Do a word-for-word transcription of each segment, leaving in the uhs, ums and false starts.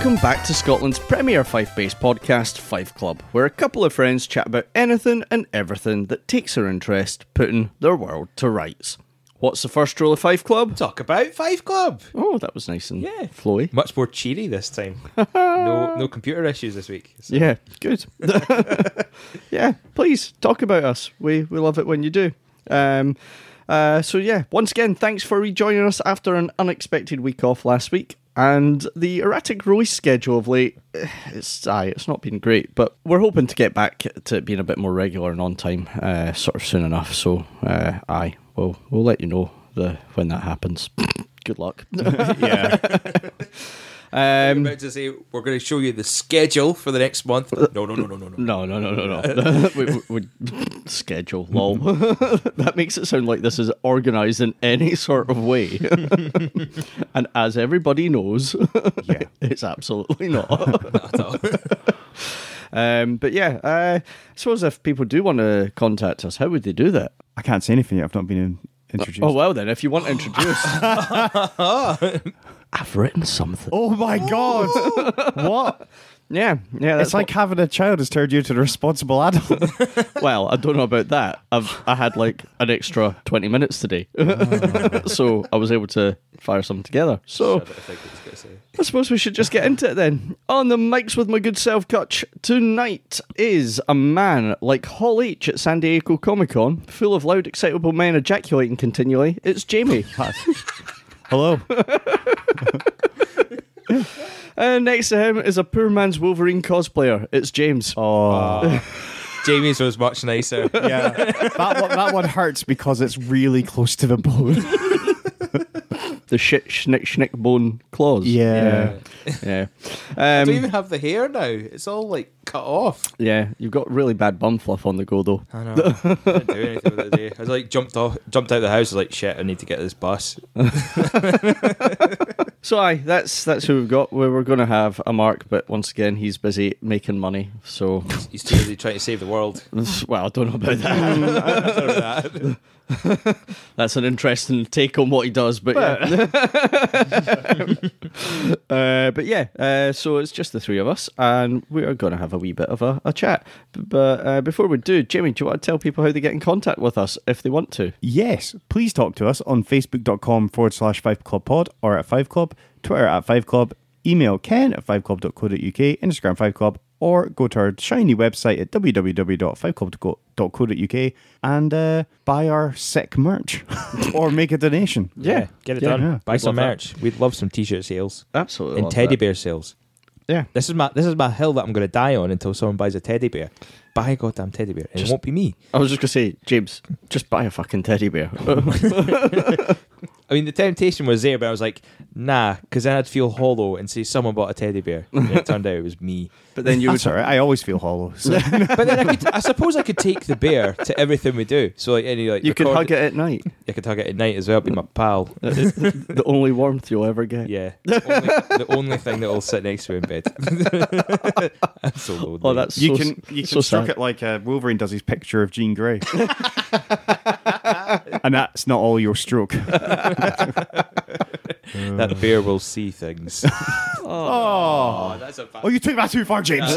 Welcome back to Scotland's premier Fife-based podcast, Fife Club, where a couple of friends chat about anything and everything that takes their interest, putting their world to rights. What's the first rule of Fife Club? Talk about Fife Club. Oh, that was nice and Yeah. flowy. Much more cheery this time. no no computer issues this week. So. Yeah, good. Yeah, please, talk about us. We we love it when you do. Um, uh, so yeah, once again, thanks for rejoining us after an unexpected week off last week. And the erratic release schedule of late, it's aye, it's not been great, but we're hoping to get back to it being a bit more regular and on time, uh, sort of soon enough. So, uh, aye, we'll we'll let you know the when that happens. Good luck. Yeah. I'm Um, about to say we're going to show you the schedule for the next month. No, no, no, no, no, no. no, no, no, no, no. we, we, we, schedule, lol. That makes it sound like this is organised in any sort of way. And as everybody knows, Yeah. it's absolutely not. Not at all. Um, but yeah, uh, I suppose if people do want to contact us, how would they do that? I can't say anything yet. I've not been in- introduced. Oh, well then, if you want to introduce... I've written something. Oh my god! What? Yeah, yeah. That's It's like having a child has turned you into a responsible adult. what- well, I don't know about that. I've I had like an extra twenty minutes today, so I was able to fire something together. So I think I was going to say. I suppose we should just get into it then. On the mics with my good self, Kutch, tonight is a man like Hall H at San Diego Comic Con, full of loud, excitable men ejaculating continually. It's Jamie. Hello. And next to him is a poor man's Wolverine cosplayer. It's James. Oh, Jamie's was much nicer. yeah. That one, that one hurts because it's really close to the bone. The shit schnick schnick bone claws. Yeah. Yeah. I Um, don't even have the hair now. It's all like cut off. yeah, you've got really bad bum fluff on the go though. I know. I didn't do anything with it today. I was like jumped off, jumped out of the house. I was like, shit, I need to get this bus. So aye, that's that's who we've got. We were going to have a Mark, but once again, he's busy making money. So, He's too busy trying to save the world. well, I don't know about that. I don't know that. That's an interesting take on what he does, but yeah. uh, but yeah, uh, so it's just the three of us, and we are going to have a wee bit of a, a chat. B- But uh, before we do, Jamie, do you want to tell people how they get in contact with us if they want to? Yes, please talk to us on facebook.com forward slash Five Club Pod or at Five Club, Twitter at Five Club, email ken at fiveclub.co.uk, Instagram Five Club, or go to our shiny website at w w w dot five club dot co dot u k and uh, buy our sick merch or make a donation. Yeah, get it yeah, done. yeah. Buy We'd some love that. merch. We'd love some t-shirt sales Absolutely. and love teddy that. bear sales. Yeah. This is my this is my hill that I'm going to die on until someone buys a teddy bear. Buy a goddamn teddy bear. And Just- it won't be me. I was just going to say, James, just buy a fucking teddy bear. I mean, the temptation was there, but I was like, nah, because then I'd feel hollow and say someone bought a teddy bear. And it turned out it was me. But then you would That's all right. I always feel hollow. So. But then I could, I suppose I could take the bear to everything we do. So like any like you could record- hug it at night. I could hug it at night as well. Be my pal. The only warmth you'll ever get. Yeah, the only, the only thing that will sit next to me in bed. I'm so lonely. Oh, that's You so, can you so can struck sad. it like uh, Wolverine does his picture of Jean Grey. And that's not all your stroke. that bear will see things. Oh, that's a bad. oh, you took that too far, James.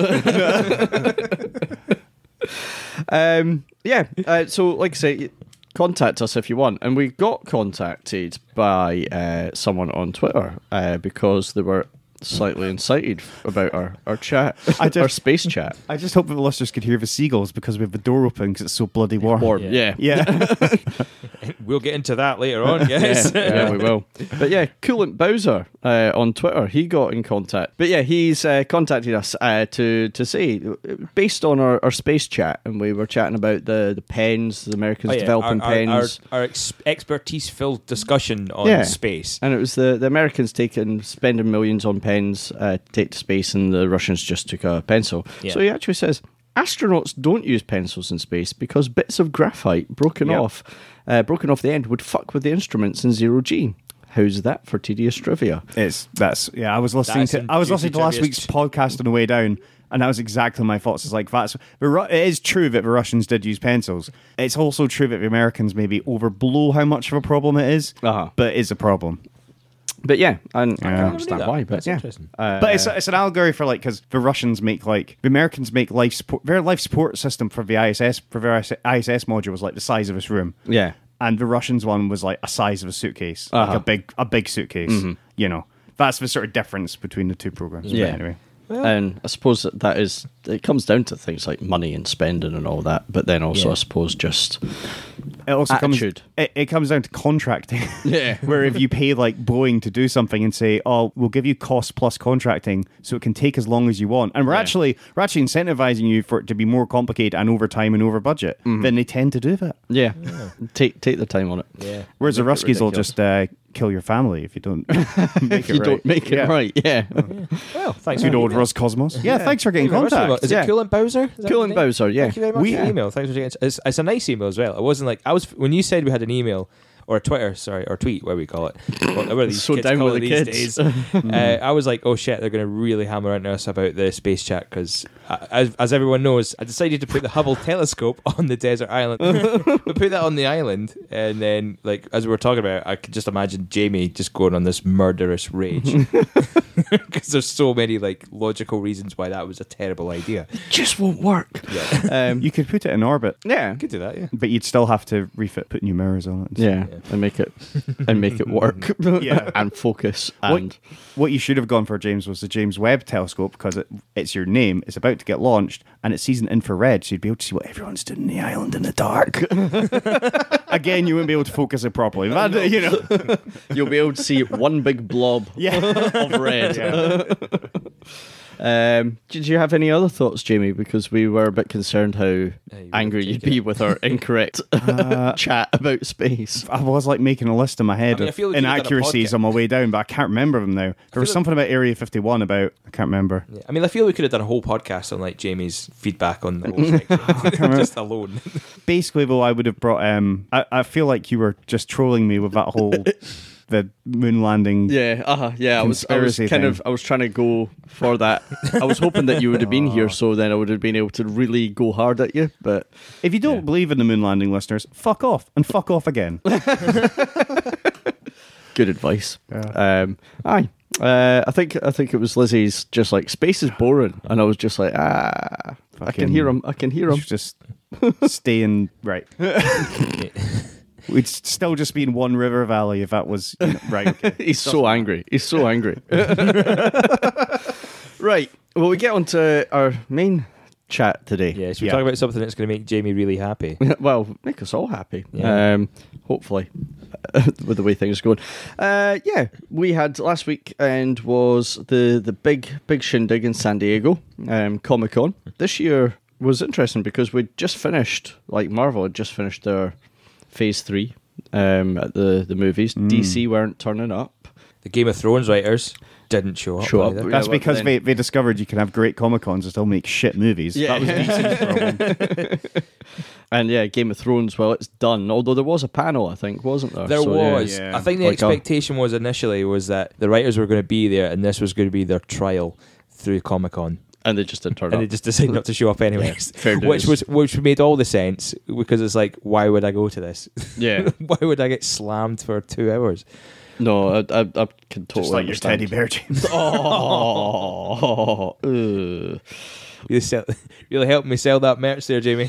Um, yeah, uh, so like I say, contact us if you want. And we got contacted by uh, someone on Twitter uh, because they were slightly incited about our, our chat, I just- our space chat. I just hope that the listeners could hear the seagulls because we have the door open because it's so bloody warm. Warm, Yeah. yeah. Yeah. We'll get into that later on, guys. yeah, yeah, we will. But yeah, Coolant Bowser uh, on Twitter, he got in contact. But yeah, he's uh, contacted us uh, to to say, based on our, our space chat, and we were chatting about the, the pens, the Americans Oh, yeah, developing our, our, pens. Our, our ex- expertise-filled discussion on Yeah. space. And it was the, the Americans taking spending millions on pens uh, to take to space, and the Russians just took a pencil. Yeah. So he actually says astronauts don't use pencils in space because bits of graphite broken Yep. off, uh, broken off the end would fuck with the instruments in zero G. How's that for tedious trivia? It's that's yeah. I was listening That's to some I was juicy listening to last trivia. week's podcast on the way down, and that was exactly my thoughts. It's like that's the Ru- it is true that the Russians did use pencils. It's also true that the Americans maybe overblow how much of a problem it is, Uh-huh. but it is a problem. But yeah, and I Yeah. can I understand that. why. But That's yeah, interesting. Uh, But it's it's an allegory for like because the Russians make like the Americans make life support. Their life support system for the I S S for their I S S module was like the size of this room, yeah, and the Russians one was like a size of a suitcase, Uh-huh. like a big a big suitcase. You know, that's the sort of difference between the two programs. But Yeah. anyway. and I suppose that, that is it comes down to things like money and spending and all that. But then also, Yeah. I suppose just It also Attitude. comes it, it comes down to contracting. Yeah. Where if you pay like Boeing to do something and say, "Oh, we'll give you cost plus contracting, so it can take as long as you want," and we're Yeah. actually we're actually incentivizing you for it to be more complicated and over time and over budget, then they tend to do that. yeah, take take the time on it. Yeah. Whereas the Make it Ruskies will ridiculous. just uh, kill your family if you don't make If it you right. don't make it Yeah. right, yeah. Well, thanks Good for old the email. Roscosmos. Yeah, thanks for getting Thank you very much. contact. Is Yeah. it Cool and Bowser? Is that Cool his and name? Bowser, yeah. Thank you very much We- for the yeah. email. Thanks for taking it. It's, it's a nice email as well. It wasn't like I was when you said we had an email or a Twitter, sorry, or tweet, whatever we call it. Whatever these So kids down call with it the these kids. days. uh, I was like, oh shit, they're going to really hammer into us about the space chat because, as, as everyone knows, I decided to put the Hubble telescope on the desert island. We put that on the island, and then, like, as we were talking about, it, I could just imagine Jamie just going on this murderous rage because there's so many like logical reasons why that was a terrible idea. Just won't work. Yeah, Um, You could put it in orbit, yeah, could do that. Yeah. but you'd still have to refit, put new mirrors on it. yeah, and make it and make it work. Yeah. and focus What- and What you should have gone for, James, was the James Webb telescope because it, it's your name. It's about to get launched, and it sees an infrared, so you'd be able to see what everyone's doing in the island in the dark. Again, you wouldn't be able to focus it properly. But, you know, you'll be able to see one big blob yeah. of red. Um, did you have any other thoughts, Jamie? Because we were a bit concerned how you angry would've you'd taken be it. with our incorrect chat about space. I was like making a list in my head I mean, I of feel like you've done a inaccuracies podcast. on my way down, but I can't remember them now. There was like- something about Area fifty-one about I can't remember. Yeah. I mean, I feel we could have done a whole podcast on like Jamie's feedback on the whole section, just alone. Basically, though, I would have brought. Um, I, I feel like you were just trolling me with that whole the moon landing. Yeah, uh-huh, yeah. I was, I was Conspiracy kind thing. of, I was trying to go for that. I was hoping that you would have been here, so then I would have been able to really go hard at you. But If you don't Yeah. believe in the moon landing, listeners, fuck off and fuck off again. good advice. Yeah. Um, aye. Uh, I think I think it was Lizzie's just like space is boring, and I was just like ah, I can Fucking- hear him. I can hear him. Just stay in right. We'd still just be in one river valley if that was you know, right. Okay. He's so angry. He's so angry. Right. Well, we get on to our main chat today. Yeah, should we Yeah. talk about something that's going to make Jamie really happy? Well, make us all happy. Yeah. Um, hopefully, with the way things are going. Uh, yeah, we had last week and was the the big big shindig in San Diego, um, Comic Con. This year was interesting because we just finished, like Marvel had just finished their Phase Three um, at the the movies. D C weren't turning up. The Game of Thrones writers didn't show up. Show up. either. Yeah, That's but because then- they, they discovered you can have great Comic Cons and still make shit movies. Yeah. That was D C's problem. And yeah, Game of Thrones. Well, it's done. Although there was a panel, I think, wasn't there? There So, yeah. was. Yeah. I think the Like a- expectation was initially was that the writers were going to be there, and this was going to be their trial through Comic Con, And they just didn't turn and up. they just decided not to show up anyways. fair which dues. was which made all the sense because it's like, why would I go to this? Yeah. Why would I get slammed for two hours? No, I, I, I can totally Just like your understand. teddy bear, James. Oh, ugh. Really, sell, really helped me sell that merch there, Jamie.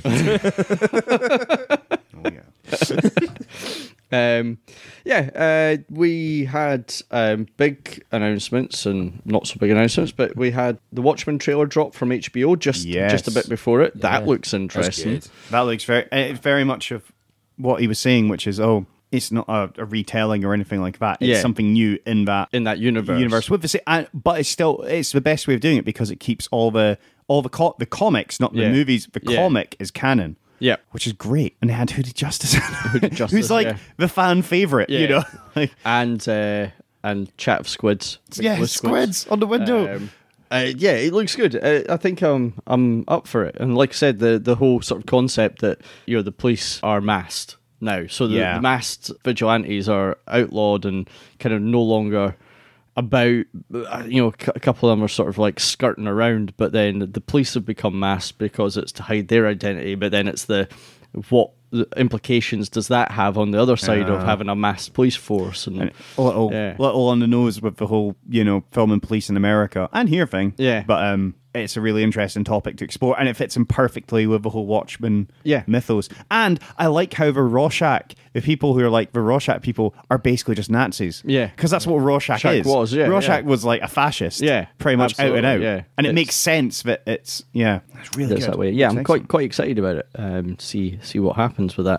Oh, yeah. Um, yeah, uh, we had um, big announcements and not so big announcements, but we had the Watchmen trailer drop from H B O just Yes. just a bit before it. That Yeah. looks That's interesting. good. That looks very, it's very much of what he was saying, which is, oh, it's not a, a retelling or anything like that. It's Yeah. something new in that In that universe. universe. With the, sa- and, but it's still, it's the best way of doing it because it keeps all the, all the, co- the comics, not the Yeah. movies. The Yeah. comic is canon. Yeah. Which is great. And they had Hooded Justice. Hooded Justice, Who's like yeah. the fan favorite, you Yeah. know? Like, And uh, and Chat of Squids. Big yeah, blue squids on the window. Um, uh, yeah, it looks good. Uh, I think um, I'm up for it. And like I said, the the whole sort of concept that you know the police are masked now, so the, Yeah. the masked vigilantes are outlawed and kind of no longer about. uh, You know, c- a couple of them are sort of like skirting around, but then the police have become masked because it's to hide their identity. But then it's the what the implications does that have on the other side of Yeah. having a mass police force? And, And a little, Yeah. little on the nose with the whole, you know, filming police in America and here thing. Yeah. But um, it's a really interesting topic to explore, and it fits in perfectly with the whole Watchmen Yeah. mythos. And I like how the Rorschach, the people who are like the Rorschach people, are basically just Nazis. Yeah. Because that's what Rorschach Rorschach is. was, yeah, Rorschach yeah. was like a fascist. Yeah, Pretty much out and absolutely, out. yeah. And it It's- makes sense that it's, yeah. It's really That's good. that way. Yeah, It's I'm excellent. quite quite excited about it. Um, see see what happens with that.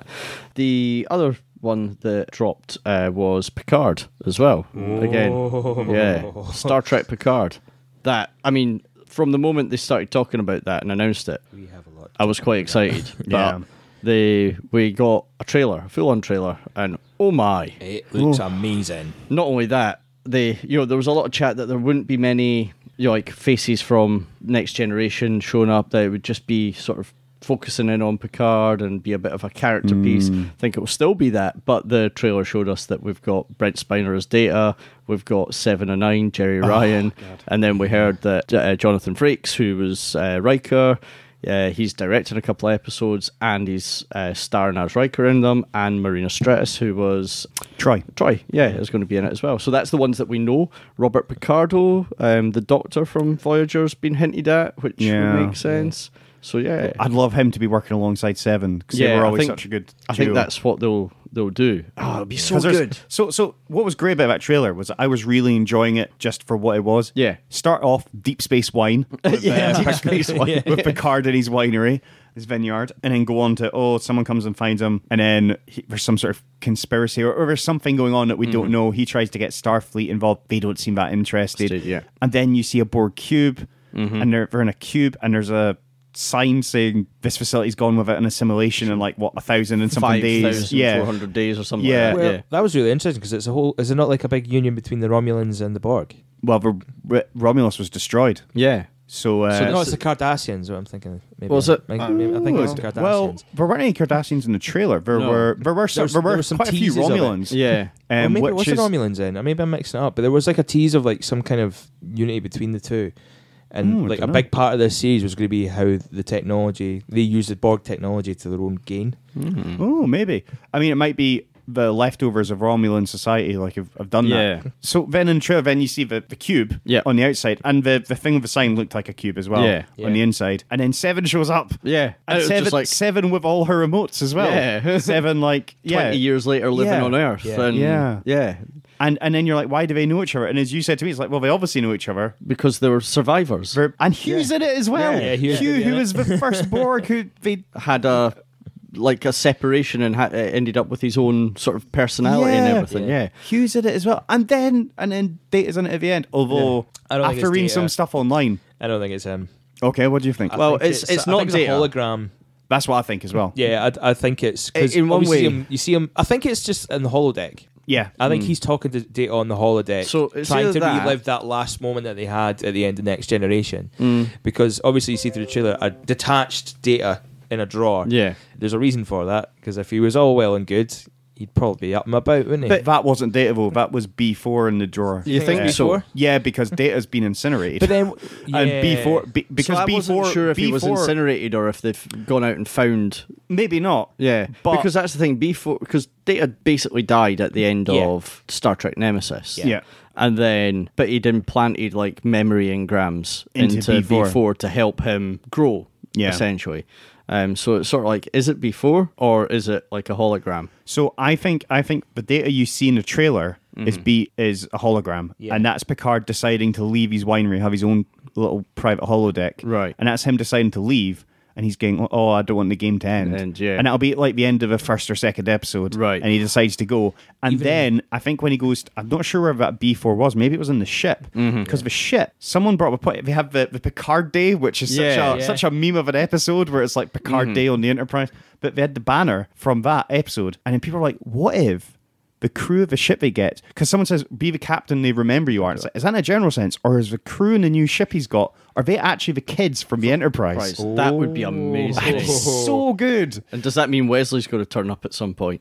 The other one that dropped uh, was Picard as well. Again, yeah, Star Trek Picard. That I mean, from the moment they started talking about that and announced it, We have a lot. I was quite excited. Yeah. But they we got a trailer, a full on trailer, and oh my! It looks amazing. Not only that, they you know there was a lot of chat that there wouldn't be many you know, like faces from Next Generation showing up. That it would just be sort of focusing in on Picard and be a bit of a character piece. I think it will still be that, but the trailer showed us that we've got Brent Spiner as Data, we've got Seven and Nine, Jerry Ryan, and then we heard that uh, Jonathan Frakes, who was uh, Riker. Uh, he's directing a couple of episodes and he's uh, starring as Riker in them, and Marina Stratis, who was Troy. Troy, yeah, is going to be in it as well. So that's the ones that we know. Robert Picardo, um, the Doctor from Voyager's been hinted at, which Yeah. would make sense. So yeah, I'd love him to be working alongside Seven because Yeah, they were I always think- such a good I think duo. that's what they'll they'll do. Oh, it'll be so 'Cause there's- good. So, so what was great about that trailer was I was really enjoying it just for what it was. Yeah. Start off deep space wine, with, Yeah, uh, deep space wine. with Picard in his winery, his vineyard, and then go on to oh, someone comes and finds him, and then he, there's some sort of conspiracy or, or there's something going on that we don't know. He tries to get Starfleet involved. They don't seem that interested. Interested, yeah. And then you see a Borg cube, and they're, they're in a cube, and there's a sign saying this facility's gone without an assimilation in like what a thousand and something Five days. thousand Yeah. four hundred days or something. Yeah. like that. Well, yeah. that was really interesting because it's a whole. Is it not like a big union between the Romulans and the Borg? Well, the, R- Romulus was destroyed. Yeah. So, uh, So no, it's the Cardassians. What I'm thinking. Maybe Was it? Maybe, maybe, I think it was the Cardassians. well, there weren't any Cardassians in the trailer. There No. were there were some, There was- there were, there were some quite a few teases of it. Romulans. Yeah. Or Um, maybe which it was is, the Romulans in. Or maybe I'm mixing it up. But there was like a tease of like some kind of unity between the two. And Oh, I like a dunno. big part of this series was going to be how the technology they use the Borg technology to their own gain. Oh, maybe. I mean, it might be the leftovers of Romulan society. Like have, have done Yeah. that. So then in the trailer, then you see the, the cube Yeah. on the outside, and the the thing with the sign looked like a cube as well Yeah. on the Yeah. inside. And then Seven shows up. Yeah. And It was Seven, just like Seven with all her remotes as well. Yeah. Seven, like, yeah. twenty years later living Yeah. on Earth. Yeah. And Yeah. Yeah. And and then you're like, why do they know each other? And as you said to me, it's like, well, they obviously know each other. Because they were survivors. They're- And Hugh's in it as well. Yeah. Yeah, Hugh's Hugh, in it, who yeah. was the first Borg who they Had a like a separation and ha- uh, ended up with his own sort of personality and Yeah. everything. Yeah. Hugh's in it as well. And then and then Data's in it at the end. Although I don't think after it's reading Data. some stuff online. I don't think it's him. Okay, what do you think? I Well, think it's- it's I not think Data. a hologram. That's what I think as well. Yeah, I, I think it's 'cause In one obviously way- you see him, you see him. I think it's just in the holodeck. Yeah. I think he's talking to Data on the holodeck, So it's trying either to that- relive that last moment that they had at the end of Next Generation. Because obviously you see through the trailer a detached Data in a drawer. Yeah. There's a reason for that, because if he was all well and good, he'd probably be up and about, wouldn't he? But that wasn't Data though. That was B four in the drawer. You think it's so? before? Yeah, because Data's been incinerated. But then, and yeah. B four B, because so I B four wasn't sure if he was B four incinerated or if they've gone out and found. maybe not. Yeah, But- because that's the thing. B four because Data basically died at the end Yeah. of Star Trek Nemesis. Yeah. and then but he'd implanted like memory engrams Into into, B four. B four to help him grow. Yeah. essentially. Um, so it's sort of like, is it B four or is it like a hologram? So I think I think the Data you see in the trailer is B is a hologram, Yeah. and that's Picard deciding to leave his winery, have his own little private holodeck, Right. And that's him deciding to leave, and he's going, "Oh, I don't want the game to end." End, yeah. And it'll be like the end of the first or second episode, Right. And he decides to go, and Even- then I think when he goes, I'm not sure where that B four was. Maybe it was in the ship, because the ship. Someone brought up a point. They have the, the Picard Day, which is such Yeah. a Yeah. such a meme of an episode where it's like Picard Day on the Enterprise. But they had the banner from that episode, and then people are like, "What if?" The crew of the ship they get, because someone says, be the captain they remember you are. It's like, is that in a general sense? Or is the crew in the new ship he's got, are they actually the kids from the Enterprise? Right. That would be amazing. That is so good. And does that mean Wesley's going to turn up at some point?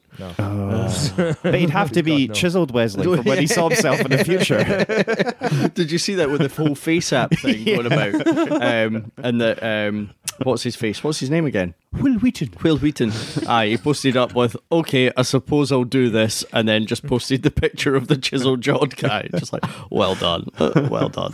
But he'd have to be God, no. chiseled Wesley from when he saw himself in the future. Did you see that with the whole face app thing going about? Um, and that, um, what's his face? What's his name again? Will Wheaton. Will Wheaton. Aye, he posted up with, okay, I suppose I'll do this, and then just posted the picture of the chiseled jawed guy. Just like, well done. Well done.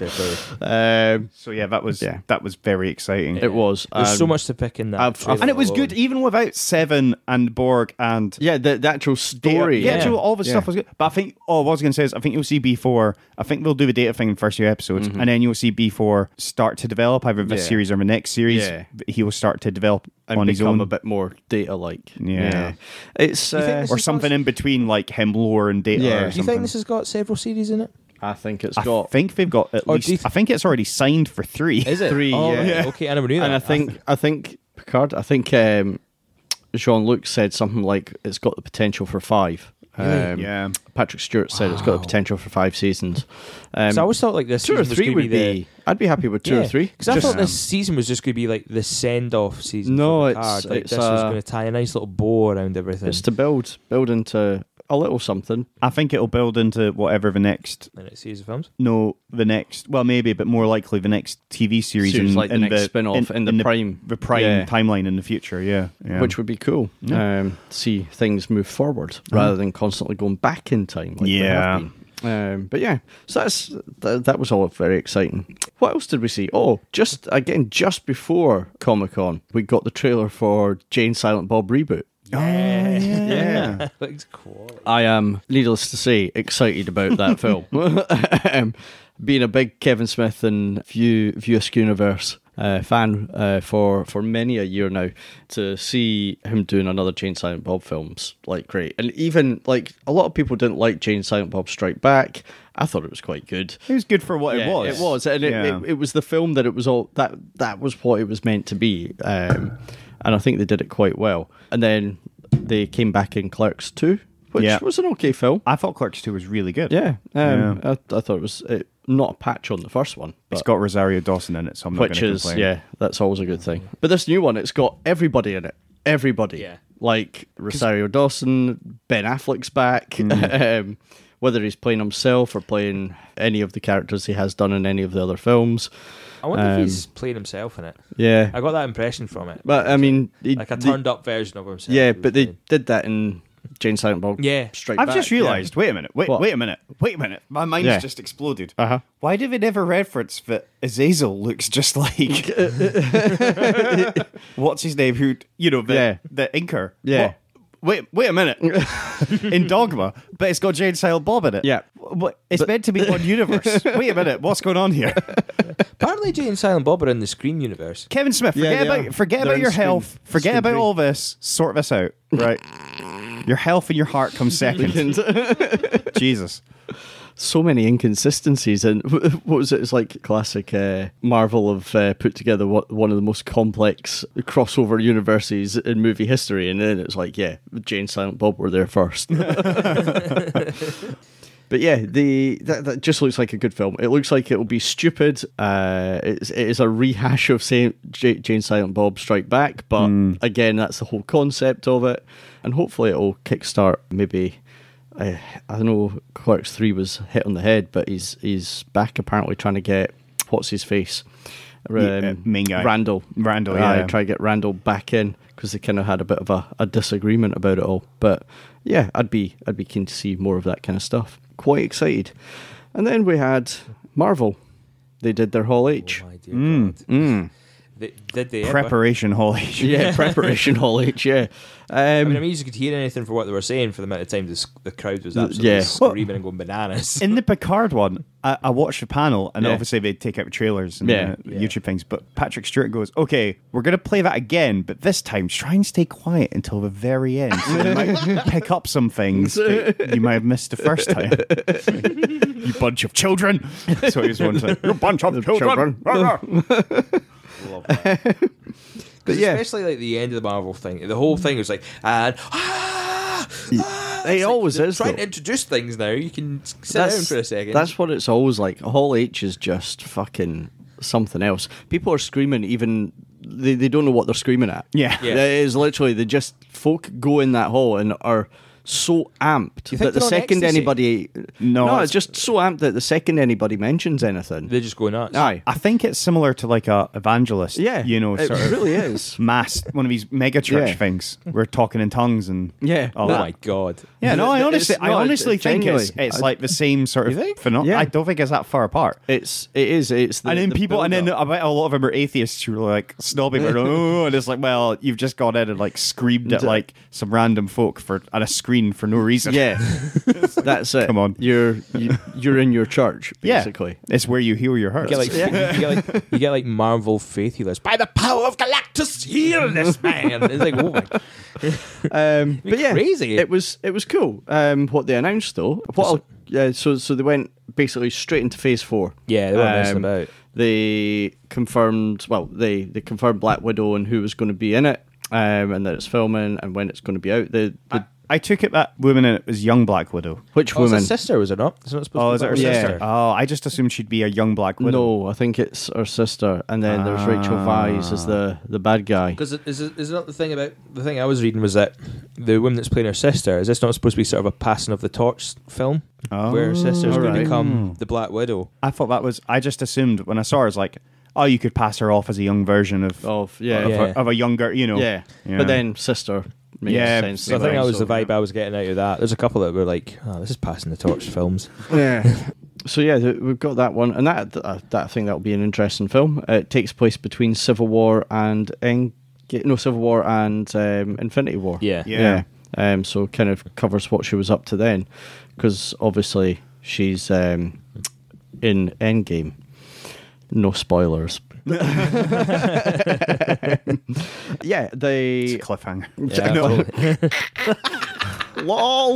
Um, So yeah, that was Yeah. that was very exciting. it was. There's um, so much to pick in that. I've- trailer And it was alone. good even without Seven and Borg and Yeah, the, the actual story. Yeah, Yeah. actually, all the Yeah. stuff was good. But I think, oh, what I was going to say is, I think you'll see B four. I think they'll do the data thing in the first few episodes, and then you'll see B four start to develop either this Yeah. series or the next series. Yeah. He will start to develop And on his become own, a bit more data-like. Yeah. It's, You think uh, this or is something got- in between, like him lore and data. Yeah. or Do Do you something. think this has got several series in it? I think it's I got... think they've got at Or do you least. th- I think it's already signed for three. Is it Three, Oh, yeah. right. Yeah. Okay, I never knew that. And I think I think Picard. I think um, Jean-Luc said something like it's got the potential for five. Um, Yeah. Patrick Stewart said it's got the potential for five seasons. Um, So I always thought like this two or season was three gonna would be. be. I'd be happy with two or three. Because I Just- thought this season was just going to be like the send-off season. No, for it's- Picard. Like, it's, this was uh, going to tie a nice little bow around everything. It's to build build into a little something. I think it'll build into whatever the next. the next series of films. No, the next. Well, maybe, but more likely the next T V series, Series in, like the in next spin-off in the Prime. the Prime Yeah. timeline in the future. Yeah, yeah. Which would be cool. Um, see things move forward rather than constantly going back in time. Like Yeah. we have been. Um, but yeah, so that's th- that was all very exciting. What else did we see? Oh, just again, just before Comic Con, we got the trailer for Jane Silent Bob reboot. Oh, yeah. Yeah. Looks quality. I am, needless to say, excited about that film. um, being a big Kevin Smith and View View Askew Universe uh, fan uh, for for many a year now, to see him doing another Jane Silent Bob film's like great. And even like a lot of people didn't like Jane Silent Bob Strike Back. I thought it was quite good. It was good for what Yeah, it was. It was, and it, Yeah. it, it was the film that it was all that that was what it was meant to be. Um, and I think they did it quite well. And then they came back in Clerks two, which Yeah. was an okay film. I thought Clerks two was really good. Yeah, um, Yeah. I, I thought it was uh, not a patch on the first one, It's but, got Rosario Dawson in it, so I'm not which going to is complain. yeah, that's always a good thing. But this new one, it's got everybody in it. Everybody, Yeah. like Rosario Dawson, Ben Affleck's back. um, whether he's playing himself or playing any of the characters he has done in any of the other films. I wonder Um, if he's playing himself in it. Yeah, I got that impression from it. but I mean, he- like a they- turned up version of himself. yeah, he was but they playing. did that in Jane Silent Bob. Yeah. Straight I've Back. just realised. Wait a minute. Wait. What? Wait a minute. Wait a minute. My mind's Yeah. just exploded. Uh huh. Why did they never reference that Azazel looks just like what's his name? Who you know the Yeah. the inker? Yeah. What? Wait, wait a minute. In Dogma, but it's got Jane Silent Bob in it. Yeah. What? It's meant to be one universe. Wait a minute. What's going on here? Apparently, Jay and Silent Bob are in the Scream universe. Kevin Smith, Yeah, forget they about are. forget They're about in your Scream- health. Forget Scream about three. all this. Sort this out. Right. Your health and your heart come second. Jesus. So many inconsistencies, and what was it? It's like classic uh, Marvel have uh, put together what, one of the most complex crossover universes in movie history, and then it's like, yeah, Jane, Silent Bob were there first. But yeah, the that, that just looks like a good film. It looks like it will be stupid. Uh, it's, it is a rehash of say, J- Jane, Silent Bob Strike Back, but again, that's the whole concept of it, and hopefully it will kickstart maybe. Uh, I don't know, Clerks three was hit on the head, but he's he's back apparently trying to get what's his face, um, Yeah, uh, main guy. Randall. Randall, Aye, yeah. try to get Randall back in because they kind of had a bit of a, a disagreement about it all. But yeah, I'd be I'd be keen to see more of that kind of stuff. Quite excited. And then we had Marvel. They did their Hall H. Oh my dear God. Mm. They, did they ever? Preparation Hall H. Yeah, preparation Hall H. Yeah. Um, I mean, I mean, you could hear anything for what they were saying for the amount of time this, the crowd was absolutely Yeah. screaming and going bananas. In the Picard one, I, I watched the panel, and Yeah. obviously they take out trailers and Yeah. uh, Yeah. YouTube things. But Patrick Stewart goes, "Okay, we're going to play that again, but this time try and stay quiet until the very end. So you might pick up some things that you might have missed the first time. You bunch of children." So he was one to you bunch of children. Love that. But yeah. Especially like the end of the Marvel thing. The whole thing was like, and ah, ah, It it's always they're is, trying though. to introduce things now. You can sit down for a second. That's what it's always like. Hall H is just fucking something else. People are screaming, even they, they don't know what they're screaming at. Yeah. Yeah. It is literally they just folk go in that hall and are so amped You that think the they're on second ecstasy? anybody No, no, it's- it's just so amped that the second anybody mentions anything, They just go nuts. aye, I think it's similar to like a evangelist. yeah, you know, it sort of really is. mass one of these mega church Yeah. things. We're talking in tongues and Yeah. all Oh that. my god. Yeah, no, I It's honestly, I not- honestly it's think it's genuinely- it's I- like the same sort of You think? phenomenon. Yeah. I don't think it's that far apart. It's it is it's the, and then the people, and then build-up. I bet a lot of them are atheists who are like snobbing, but oh, and it's like, well, you've just gone in and like screamed at like some random folk for on a screen for no reason. yeah, that's it. Come on. you're you, you're in your church yeah, basically. it's where you heal your You hurts. get like, you get like you get like Marvel faith healers. By the power of Galactus, heal this man. It's like, oh my, Um, but yeah, crazy. it was it was cool. Um, what they announced though, what I'll, yeah, so so they went basically straight into phase four. yeah, they weren't messing Um, about. They confirmed, well, they they confirmed Black Widow and who was going to be in it, um, and that it's filming and when it's going to be out. The, the I took it that woman in it was young Black Widow. which Oh, it's woman? a sister, was it not? It's not supposed Oh, to is be it her about Yeah. sister? Oh, I just assumed she'd be a young Black Widow. No, I think it's her sister, and then there's Rachel Weisz as the the bad guy. Because is it, is it not the thing about the thing I was reading was that the woman that's playing her sister, is this not supposed to be sort of a passing of the torch film where her sister's going to alright. become the Black Widow? I thought that was. I just assumed when I saw her, it's like, oh, you could pass her off as a young version of Of yeah, of, Yeah. A, of a younger, you know. yeah. Yeah. But then sister makes Yeah, sense. So I as think well, that was so, the vibe I was getting out of that. There's a couple that were like, oh, this is passing the torch films. Yeah. So yeah, th- we've got that one, and that uh, that I think that'll be an interesting film. It takes place between Civil War and End, no Civil War and um, Infinity War. Yeah. Yeah. Um. So kind of covers what she was up to then, because obviously she's um, in Endgame. No spoilers. Yeah, they It's a cliffhanger. Yeah, No. totally. lol.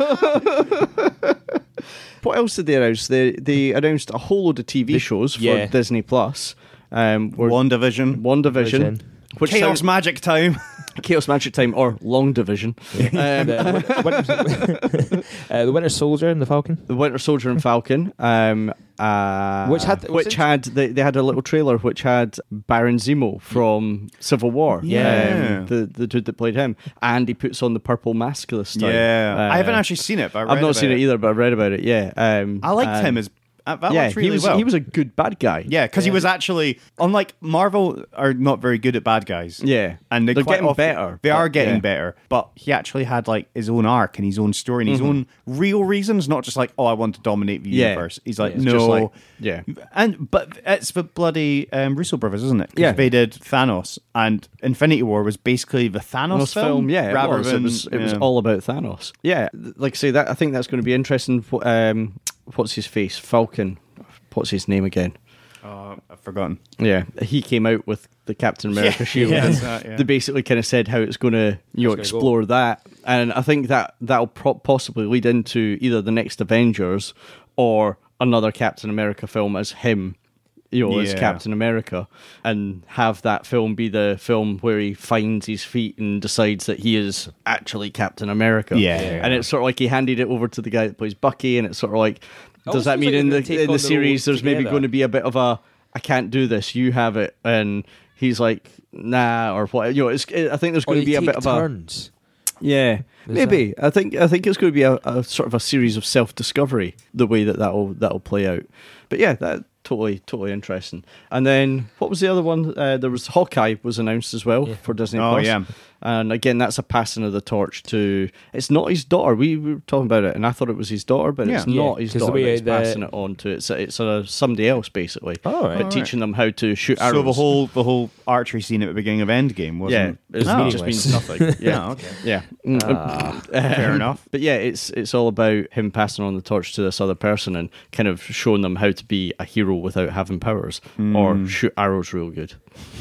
What else did they announce? They they announced a whole load of T V shows for yeah. Disney Plus. Um, where WandaVision. WandaVision, Vision. which Chaos sounds- Magic Time. Chaos Magic Time, or Long Division. Um, the, Winter, uh, the Winter Soldier and the Falcon. the Winter Soldier and Falcon, um, uh, Which had- was which it- had they, they had a little trailer which had Baron Zemo from Civil War, Yeah. um, the the dude that played him, and he puts on the purple mask this time. Yeah. Uh, I haven't actually seen it, but I read I've not about seen it either, but I've read about it. Yeah, um, I liked and- him as. Uh, that yeah, looks really he was well. he was a good bad guy. Yeah, because he was actually, unlike Marvel, are not very good at bad guys. Yeah. and they They're quite getting often- better, They are but, getting yeah. better, but he actually had like his own arc and his own story and his own real reasons, not just like, oh, I want to dominate the Mm-hmm. Yeah. universe. He's like, It's no, just like- yeah. and but it's the bloody um, Russo brothers, isn't it? 'Cause Yeah. they did Thanos, and Infinity War was basically the Thanos Thanos film. film, yeah, it rather was. than it was, it was yeah. all about Thanos. Yeah, th- like I say, that I think that's going to be interesting. For, um, what's his face? Falcon. What's his name again? Oh, I've forgotten. Yeah, he came out with the Captain America Yeah, shield. yeah, and that's that, yeah. They basically kind of said how it's going to, you know, It's gonna explore that, and I think that that'll pro- possibly lead into either the next Avengers or another Captain America film as him. You know, as Yeah. Captain America, and have that film be the film where he finds his feet and decides that he is actually Captain America. Yeah. And it's sort of like he handed it over to the guy that plays Bucky, and it's sort of like, does Almost that feels mean like in they're the gonna take in on the the series role there's maybe together. going to be a bit of a, I can't do this, you have it, and he's like, nah, or what? You know, it's, I think there's Or going they to be a take bit of a turns. yeah, maybe. I think I think it's going to be a, a sort of a series of self discovery, the way that that'll that'll play out. But yeah, that totally totally interesting. And then what was the other one? Uh, there was Hawkeye was announced as well Yeah. for Disney Oh, Plus. yeah. And again, that's a passing of the torch to. It's not his daughter. We, we were talking about it, and I thought it was his daughter, but it's Yeah. not Yeah, his 'cause the daughter. way That's the- passing it on to. It's a, it's a, somebody else basically, Oh, right. but Oh, teaching them how to shoot arrows. So the whole the whole archery scene at the beginning of Endgame yeah, wasn't. it's Oh. just means nothing. Yeah, Oh, okay. yeah. Mm, Fair um, enough. But yeah, it's it's all about him passing on the torch to this other person and kind of showing them how to be a hero without having powers or shoot arrows real good.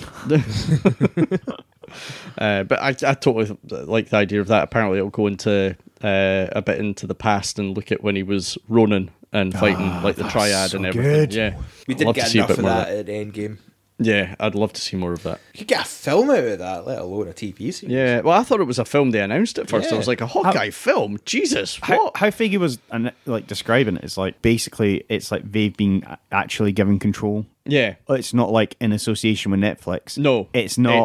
uh, but I, I totally like the idea of that. Apparently, it'll go into uh, a bit into the past and look at when he was Ronin and fighting like the triad so and everything. good. Yeah, We I'd didn't love to get see a enough bit of more that at Endgame. Yeah, I'd love to see more of that. You could get a film out of that, let alone a T V series. Yeah, well, I thought it was a film they announced at first. I Yeah. was like, a Hawkeye film? Jesus, How, what? how Feige was uh, like describing it is like basically it's like they've been a- actually given control. Yeah. It's not like in association with Netflix. No, it's not. it's-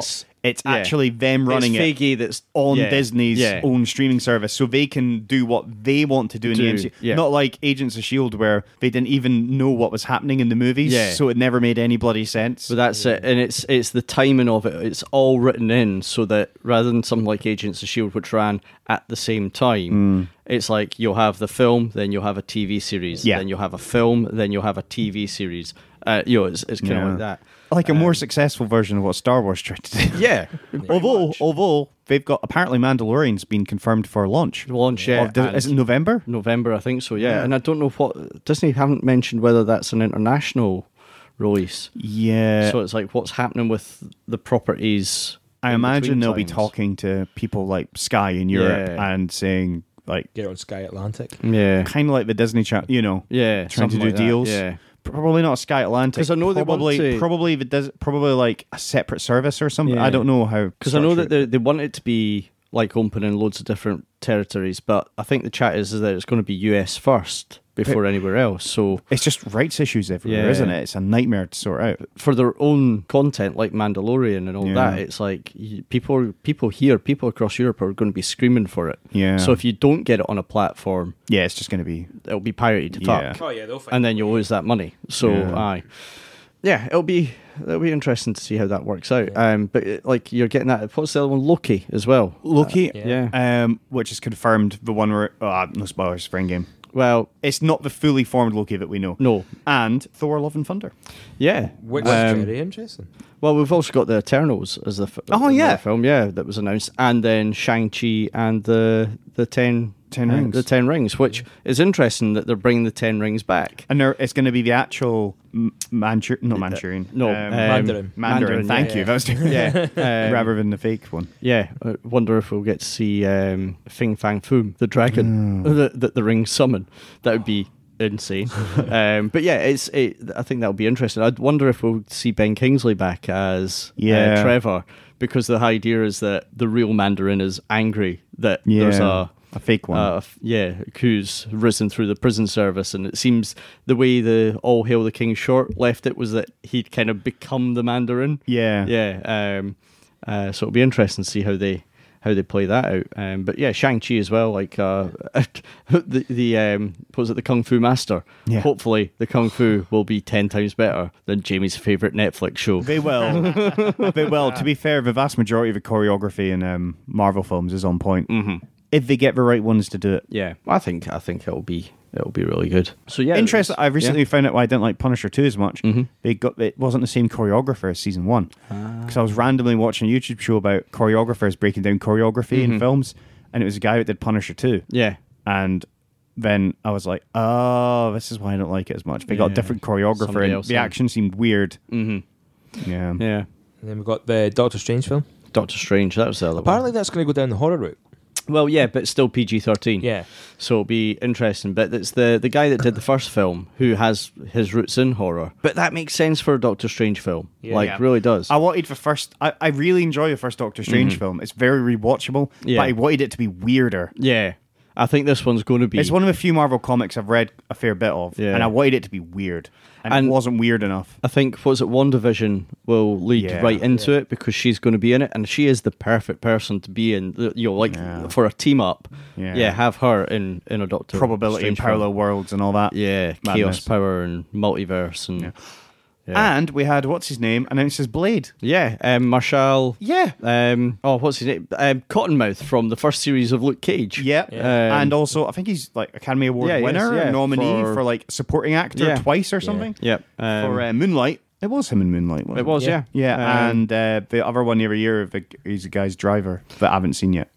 It's Yeah. actually them running it's it Feige that's on yeah, Disney's yeah. own streaming service, so they can do what they want to do in Do, the M C U. yeah. Not like Agents of S H I E L D, where they didn't even know what was happening in the movies, Yeah. so it never made any bloody sense. But that's it, and it's it's the timing of it. It's all written in so that rather than something like Agents of S H I E L D, which ran at the same time, Mm. it's like you'll have the film, then you'll have a T V series, Yeah. then you'll have a film, then you'll have a T V series. Uh, you know, it's, it's kind of Yeah. like that. Like a more successful version of what Star Wars tried to do. Yeah, although, although they've got apparently Mandalorian's been confirmed for launch. launch yeah, Of the- and is it November? November, I think so. Yeah. Yeah. And I don't know what Disney haven't mentioned whether that's an international release. Yeah, So it's like what's happening with the properties. I in imagine between they'll be times. talking to people like Sky in Europe Yeah. and saying like Get it on Sky Atlantic. Yeah, kind of like the Disney channel, you know, yeah, trying to something do like that, deals. Yeah. Probably not Sky Atlantic. 'Cause I know they want probably to- probably the Dis- probably like a separate service or something. Yeah. I don't know how Because I know that structured. they they want it to be like opening loads of different territories, but I think the chat is, is that it's going to be U S first before anywhere else. So it's just rights issues everywhere, Yeah. isn't it? It's a nightmare to sort out. for their own content like Mandalorian and all Yeah. that, it's like y- people people here, people across Europe are going to be screaming for it. Yeah. So if you don't get it on a platform, Yeah, it's just going to be. it'll be pirated to Yeah. fuck. Oh yeah, they'll find And then you'll lose that money. So Yeah. aye, yeah, it'll be it'll be interesting to see how that works out. Um, but it, like you're getting that. What's the other one? Loki as well. Loki, Yeah. um, which is confirmed. The one where oh, no spoilers for Endgame. Well, It's not the fully formed Loki that we know. no. And Thor: Love and Thunder. Yeah. Which Um, is very interesting. Well, we've also got the Eternals as the f- Oh, another yeah. film, yeah, that was announced, and then Shang-Chi and the the ten Ten uh, Rings. the Ten Rings, which is interesting that they're bringing the Ten Rings back. And there, it's going to be the actual M- Manchur, not Manchurian. No, um, um, Mandarin. Mandarin. Mandarin, Thank yeah. you. That was Yeah, um, rather than the fake one. Yeah, I wonder if we'll get to see um, Fing Fang Foom, the dragon that the, the rings summon. That would be insane. um, but yeah, it's. It, I think that would be interesting. I'd wonder if we'll see Ben Kingsley back as Yeah. uh, Trevor, because the idea is that the real Mandarin is angry that there's Yeah. a. A fake one. Uh, f- yeah, who's risen through the prison service, and it seems the way the All Hail the King short left it was that he'd kind of become the Mandarin. yeah. Yeah, um, uh, so it'll be interesting to see how they how they play that out. Um, but yeah, Shang-Chi as well, like uh, the the um, what was it, the Kung Fu Master? Yeah. Hopefully, the Kung Fu will be ten times better than Jamie's favorite Netflix show. They will. They will. To be fair, the vast majority of the choreography in um, Marvel films is on point. Mm-hmm. If they get the right ones to do it. Yeah, I think I think it'll be it'll be really good. So yeah, Interesting. it's- I recently yeah. found out why I didn't like Punisher two as much. Mhm. They got it wasn't the same choreographer as season one. Ah. Because I was randomly watching a YouTube show about choreographers breaking down choreography in Mhm. films, and it was a guy that did Punisher two. Yeah, And then I was like, oh, this is why I don't like it as much. They got a Yeah. different choreographer, Somebody and else the in. action seemed weird. mm-hmm. Yeah. yeah. And then we've got the Doctor Strange film. Doctor Strange, that was the other Apparently, that's going to go down the horror route. one. Well, yeah, but still P G thirteen. Yeah. So it'll be interesting. But it's the, the guy that did the first film who has his roots in horror. But that makes sense for a Doctor Strange film. Yeah. like, Yeah. really does. I wanted the first. I, I really enjoy the first Doctor Strange film. It's very rewatchable, Yeah. but I wanted it to be weirder. yeah. I think this one's going to be... It's one of the few Marvel comics I've read a fair bit of, Yeah. and I wanted it to be weird, and, And- it wasn't weird enough. I think, what's it, WandaVision will lead Yeah. right into it because she's going to be in it, and she is the perfect person to be in, the- you know, like, Yeah. for a team-up. Yeah. Yeah, have her in, in a Doctor Probability and Strange film. parallel worlds and all that. Yeah, Madness. chaos power and multiverse and... Yeah. Yeah. And we had what's his name announce his Blade. Yeah, um, Marshall... Yeah, Um, oh, what's his name? Um, Cottonmouth from the first series of Luke Cage. yeah, Yeah. Um, and also I think he's like Academy Award Yeah, he is, winner, yeah, or nominee for, for- like supporting actor Yeah. twice or something Yep. Um, for uh, Moonlight. It was him in Moonlight. Wasn't it was, yeah. Yeah, Um, and uh, the other one every year, the, he's a guy's driver that I haven't seen yet.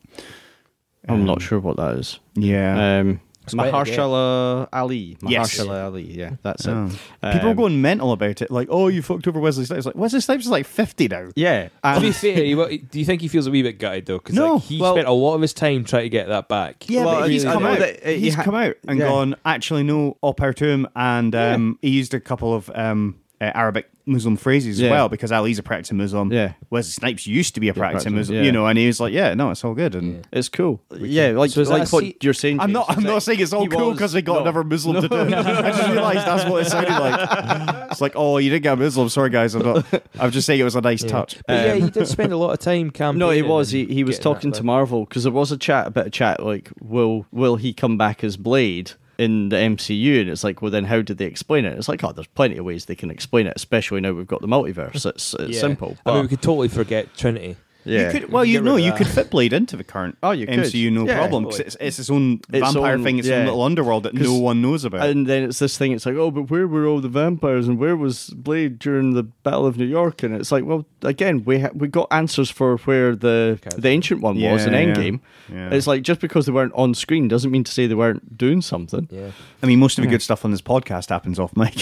I'm Um, not sure what that is. Yeah. Um, Spider Mahershala Ali. Yes. Mahershala Ali, yeah, that's it. Oh. People are Um, going mental about it, like, "Oh, you fucked over Wesley Snipes." Like Wesley Snipes is like fifty now. Yeah. To be And, fair, you- do you think he feels a wee bit gutted though? Because No, like, he well- spent a lot of his time trying to get that back. Yeah, Well, but he's I come know out. that, uh, he he's ha- come out and yeah. gone. Actually, no, all power to him. And um, he used a couple of um, uh, Arabic Muslim phrases Yeah. as well, because Ali's a practicing Muslim. Yeah. Wesley Snipes used to be a practicing practicing, Muslim, yeah. you know, and he was like, yeah, no, it's all good. And It's cool. Yeah, like, So is that like a what se- you're saying. I'm not. James, I'm is not that saying it's all he cool was- because they got no. another Muslim to do it. I just realised that's what it sounded like. It's like, oh, you didn't get a Muslim. Sorry, guys. I'm not. I'm just saying it was a nice Yeah. touch. But yeah, he did spend a lot of time campaigning. No, he was. He and he was getting talking that to left. Marvel because there was a chat, a bit of chat, like, will will he come back as Blade in the M C U? And it's like, well, then how did they explain it? It's like, oh, there's plenty of ways they can explain it, especially now we've got the multiverse. It's, it's Yeah. simple. I mean, but- we could totally forget Trinity. yeah. You could, well, can you get know, rid of you that. could fit Blade into the current Oh, you could. M C U, no Yeah. problem, because it's, it's its own Its vampire own- thing, its yeah. own little underworld that no 'Cause- one knows about. And then it's this thing, it's like, oh, but where were all the vampires and where was Blade during the Battle of New York? And it's like, well, again, we ha- we got answers for where the Okay. the ancient one was in Yeah, yeah. Endgame. Yeah. It's like, just because they weren't on screen doesn't mean to say they weren't doing something. Yeah. I mean, most of the good stuff on this podcast happens off mic.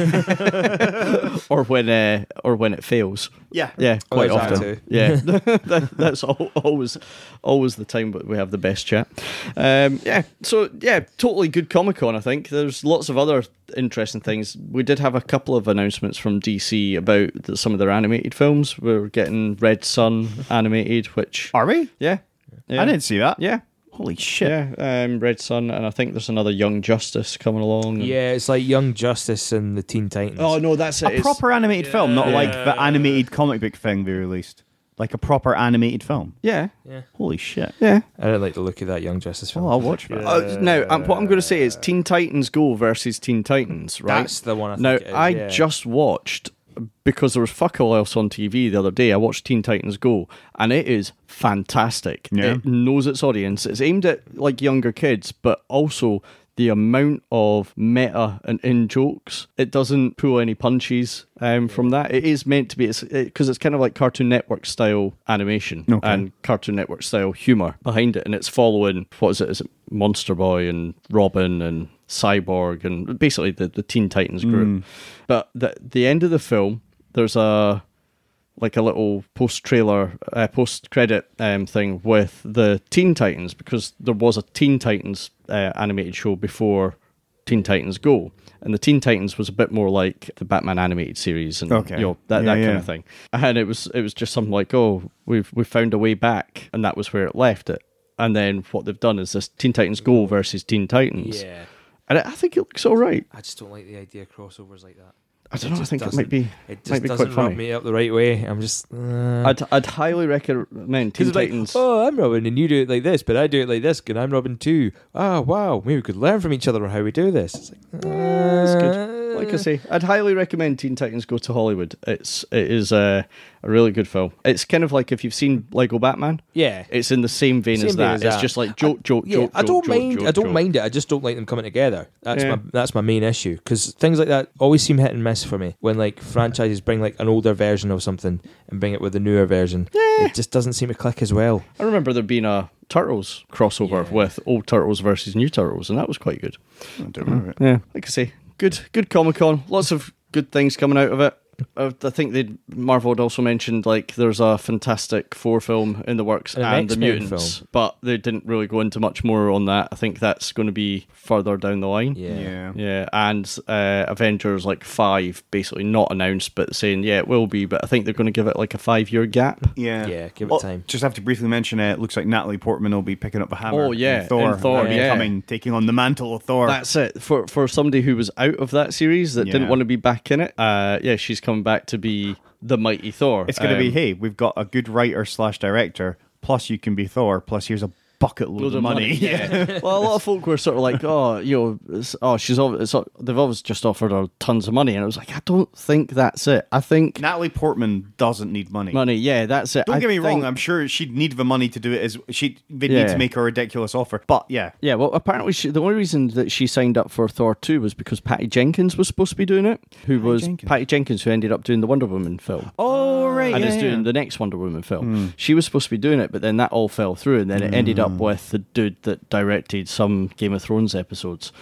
Or when uh, or when it fails. yeah. Yeah, Oh, quite there's that often. too. Yeah, that, that's al- always always the time that we have the best chat. Um, yeah, so yeah, totally good Comic Con. I think there's lots of other interesting things. We did have a couple of announcements from D C about the, some of their animated films. We're getting Red Sun animated, which Are we? yeah, yeah. I didn't see that. Yeah, Holy shit. yeah, um, Red Sun, and I think there's another Young Justice coming along. and- Yeah, it's like Young Justice and the Teen Titans. Oh no, that's it. A It's- proper animated film, not like the Yeah. animated comic book thing they released. Like a proper animated film. Yeah, Yeah. Holy shit. yeah. I don't like the look of that Young Justice film. Oh, I'll watch that. Uh, now, um, what I'm going to say is Teen Titans Go versus Teen Titans, right? That's the one I think now, it is, I yeah. just watched, because there was fuck all else on T V the other day, I watched Teen Titans Go, and it is fantastic. Yeah. It knows its audience. It's aimed at like younger kids, but also the amount of meta and in jokes, it doesn't pull any punches um, from that. It is meant to be, because it's, it, it's kind of like Cartoon Network style animation Okay. and Cartoon Network style humor behind it, and it's following, what is it? Is it Monster Boy and Robin and Cyborg and basically the, the Teen Titans group. But the the end of the film, there's a like a little post trailer, uh, post credit um, thing with the Teen Titans, because there was a Teen Titans uh, animated show before Teen Titans Go, and the Teen Titans was a bit more like the Batman animated series and Okay. you know that, Yeah, that yeah. kind of thing. And it was it was just something like, oh, we've we found a way back, and that was where it left it. And then what they've done is this Teen Titans Go versus Teen Titans, Yeah. and I think it looks all right. I just don't like the idea of crossovers like that. I don't know. I just think it doesn't- might be It just might be doesn't quite rub funny. me up the right way. I'm just. Uh, I'd I'd highly recommend Teen Because it's like, Titans. oh, I'm Robin and you do it like this, but I do it like this, and I'm Robin too. Ah, wow, maybe we could learn from each other on how we do this. It's like, It's uh, good. Like I say, I'd highly recommend Teen Titans Go to Hollywood. It's it is a, a really good film. It's kind of like if you've seen Lego Batman. yeah. It's in the same vein Same as vein that. as It's that. just like joke, joke, Yeah, joke. I don't joke, mind. Joke, I don't joke. mind it. I just don't like them coming together. That's Yeah. my that's my main issue, because things like that always seem hit and miss for me. When like franchises bring like an older version of something and bring it with a newer version, Yeah. it just doesn't seem to click as well. I remember there being a Turtles crossover Yeah. with old Turtles versus new Turtles, and that was quite good. I don't remember it. Yeah, like I say, good, good Comic Con. Lots of good things coming out of it. Uh, I think they Marvel had also mentioned like there's a Fantastic Four film in the works And and, an the X-Men mutants, film. but they didn't really go into much more on that. I think that's going to be further down the line. Yeah. Yeah. Yeah, and uh, Avengers like five basically not announced, but saying yeah it will be, but I think they're going to give it like a five year gap. Yeah. Yeah, give it Oh, time. Just have to briefly mention uh, it looks like Natalie Portman will be picking up the hammer. Oh, yeah, in Thor. in Thor, That'll be yeah. coming, taking on the mantle of Thor. That's it for for somebody who was out of that series that Yeah. didn't want to be back in it. Uh, yeah, she's coming back to be the mighty Thor. It's going to be, Um, hey, we've got a good writer slash director, plus you can be Thor, plus here's a bucket load, load of money. Yeah. Well, a lot of folk were sort of like, oh, you know, it's, oh, she's ob- it's, they've always just offered her tons of money, and I was like, I don't think that's it. I think Natalie Portman doesn't need money. money. Yeah, that's it. Don't I get me wrong, think- I'm sure she'd need the money to do it as she they'd Yeah. need to make her a ridiculous offer. But yeah. Yeah, well, apparently she, the only reason that she signed up for Thor two was because Patty Jenkins was supposed to be doing it, who was Jenkins? Patty Jenkins, who ended up doing the Wonder Woman film. Oh right. And yeah, is doing yeah. the next Wonder Woman film. She was supposed to be doing it, but then that all fell through, and then it ended up with the dude that directed some Game of Thrones episodes.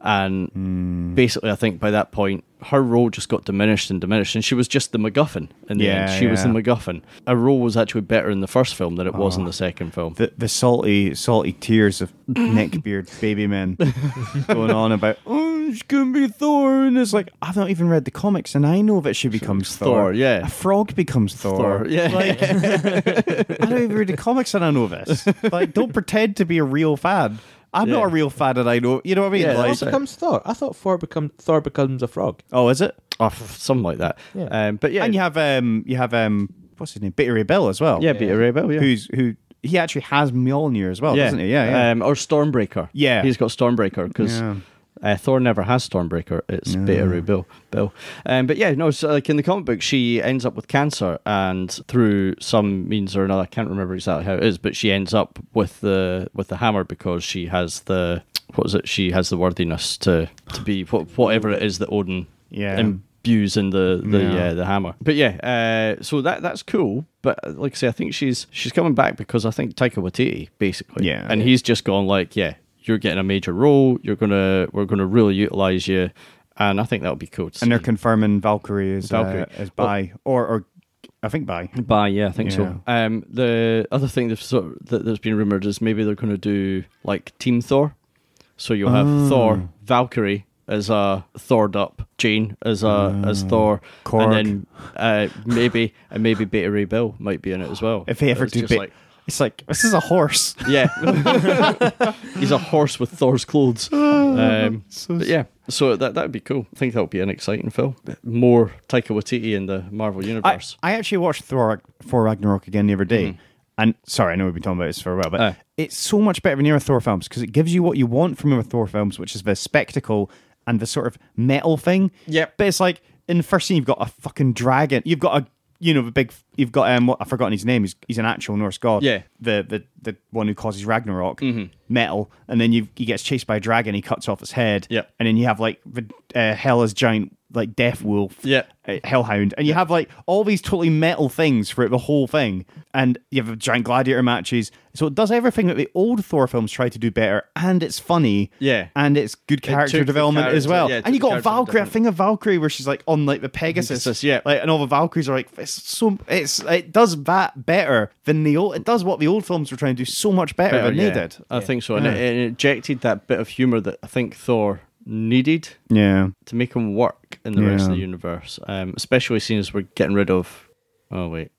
And basically, I think by that point, her role just got diminished and diminished, and she was just the MacGuffin in the Yeah, end. She was the yeah. MacGuffin. Her role was actually better in the first film than it was in the second film. the the salty salty tears of neckbeard baby men going on about oh it's gonna be Thor, and it's like I've not even read the comics, and I know that she becomes Thor. Thor, yeah. A frog becomes Thor. Thor, yeah. Like, I don't even read the comics, and I know this. Like, don't pretend to be a real fan. I'm Yeah. not a real fan, and I know. You know what I mean? Yeah, Thor like, that's becomes Thor. I thought Thor become Thor becomes a frog. oh, is it? Oh, f- something like that. Yeah. Um, but yeah, And you have um, you have um, what's his name? Beta Ray Bill as well. yeah, Peter Ray Bill, yeah. Who's who? He actually has Mjolnir as well, yeah. doesn't he? Yeah, yeah. Um, or Stormbreaker. Yeah. He's got Stormbreaker because Yeah. uh, Thor never has Stormbreaker. It's Beta Ray Bill. Bill. Um, but yeah, no, so like in the comic book, she ends up with cancer, and through some means or another, I can't remember exactly how it is, but she ends up with the with the hammer because she has the what is it? She has the worthiness to to be wh- whatever it is that Odin Yeah. imbues in the the Yeah. uh, the hammer. But yeah, uh, so that that's cool. But uh, like I say, I think she's she's coming back because I think Taika Waititi basically, Yeah. and he's just gone like, yeah, you're getting a major role. You're gonna we're gonna really utilize you, and I think that would be cool. To And they're see. confirming Valkyrie as Valkyrie. Uh, as bi, or or I think bi. Bye, yeah, I think so. Yeah. Um, the other thing that's sort of, that, that's been rumored is maybe they're going to do like Team Thor. So you'll have Oh. Thor, Valkyrie as a Thored up, Jane as a as Thor, Korg. and then uh, maybe and maybe Beta Ray Bill might be in it as well. If they ever It's do, just bit, like, it's like this is a horse. yeah, he's a horse with Thor's clothes. Um, but yeah, so that that would be cool. I think that would be an exciting film. More Taika Waititi in the Marvel I, universe. I actually watched Thor for Ragnarok again the other day, and sorry, I know we've been talking about this for a while, but Aye. it's so much better than the other Thor films because it gives you what you want from the Thor films, which is the spectacle and the sort of metal thing. Yep. But it's like in the first scene, you've got a fucking dragon. You've got a you know the big. You've got um. What, I've forgotten his name. He's he's an actual Norse god. Yeah. The the the one who causes Ragnarok. Metal, and then you he gets chased by a dragon. He cuts off his head. Yep. And then you have like the uh, Hela's giant like death wolf. Yep. uh, Hellhound, and you have like all these totally metal things throughout the whole thing, and you have giant gladiator matches. So it does everything that the old Thor films try to do better, and it's funny, Yeah. and it's good took character the development as character- well. yeah, it and you took the got character Valkyrie, a different- thing of Valkyrie where she's like on like the Pegasus, Pegasus, yeah. like, and all the Valkyries are like it's so it's it does that better than the old. It does what the old films were trying to do so much better, Better, than yeah. they did. I think so, and Yeah. it, it injected that bit of humor that I think Thor needed Yeah, to make him work in the rest of Yeah. the universe. Um, especially seeing as we're getting rid of. Oh wait,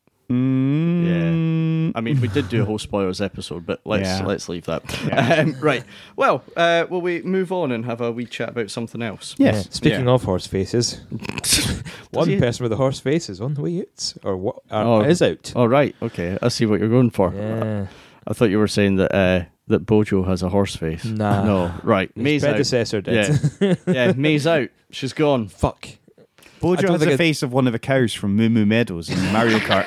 mm, I mean we did do a whole spoilers episode, but let's Yeah. let's leave that. Yeah. Um, right. Well, uh, will we move on and have a wee chat about something else? yes. Yeah. Speaking Yeah. of horse faces, one he? person with a horse face is on the way out, or what uh, Oh. is out. Oh right, okay. I see what you're going for. Yeah. I thought you were saying that uh, that Bojo has a horse face. Nah. No. Right. His May's out. predecessor did. Yeah. Yeah. May's out. She's gone. Fuck. I Bojo don't has the think it- face of one of the cows from Moo Moo Meadows in Mario Kart.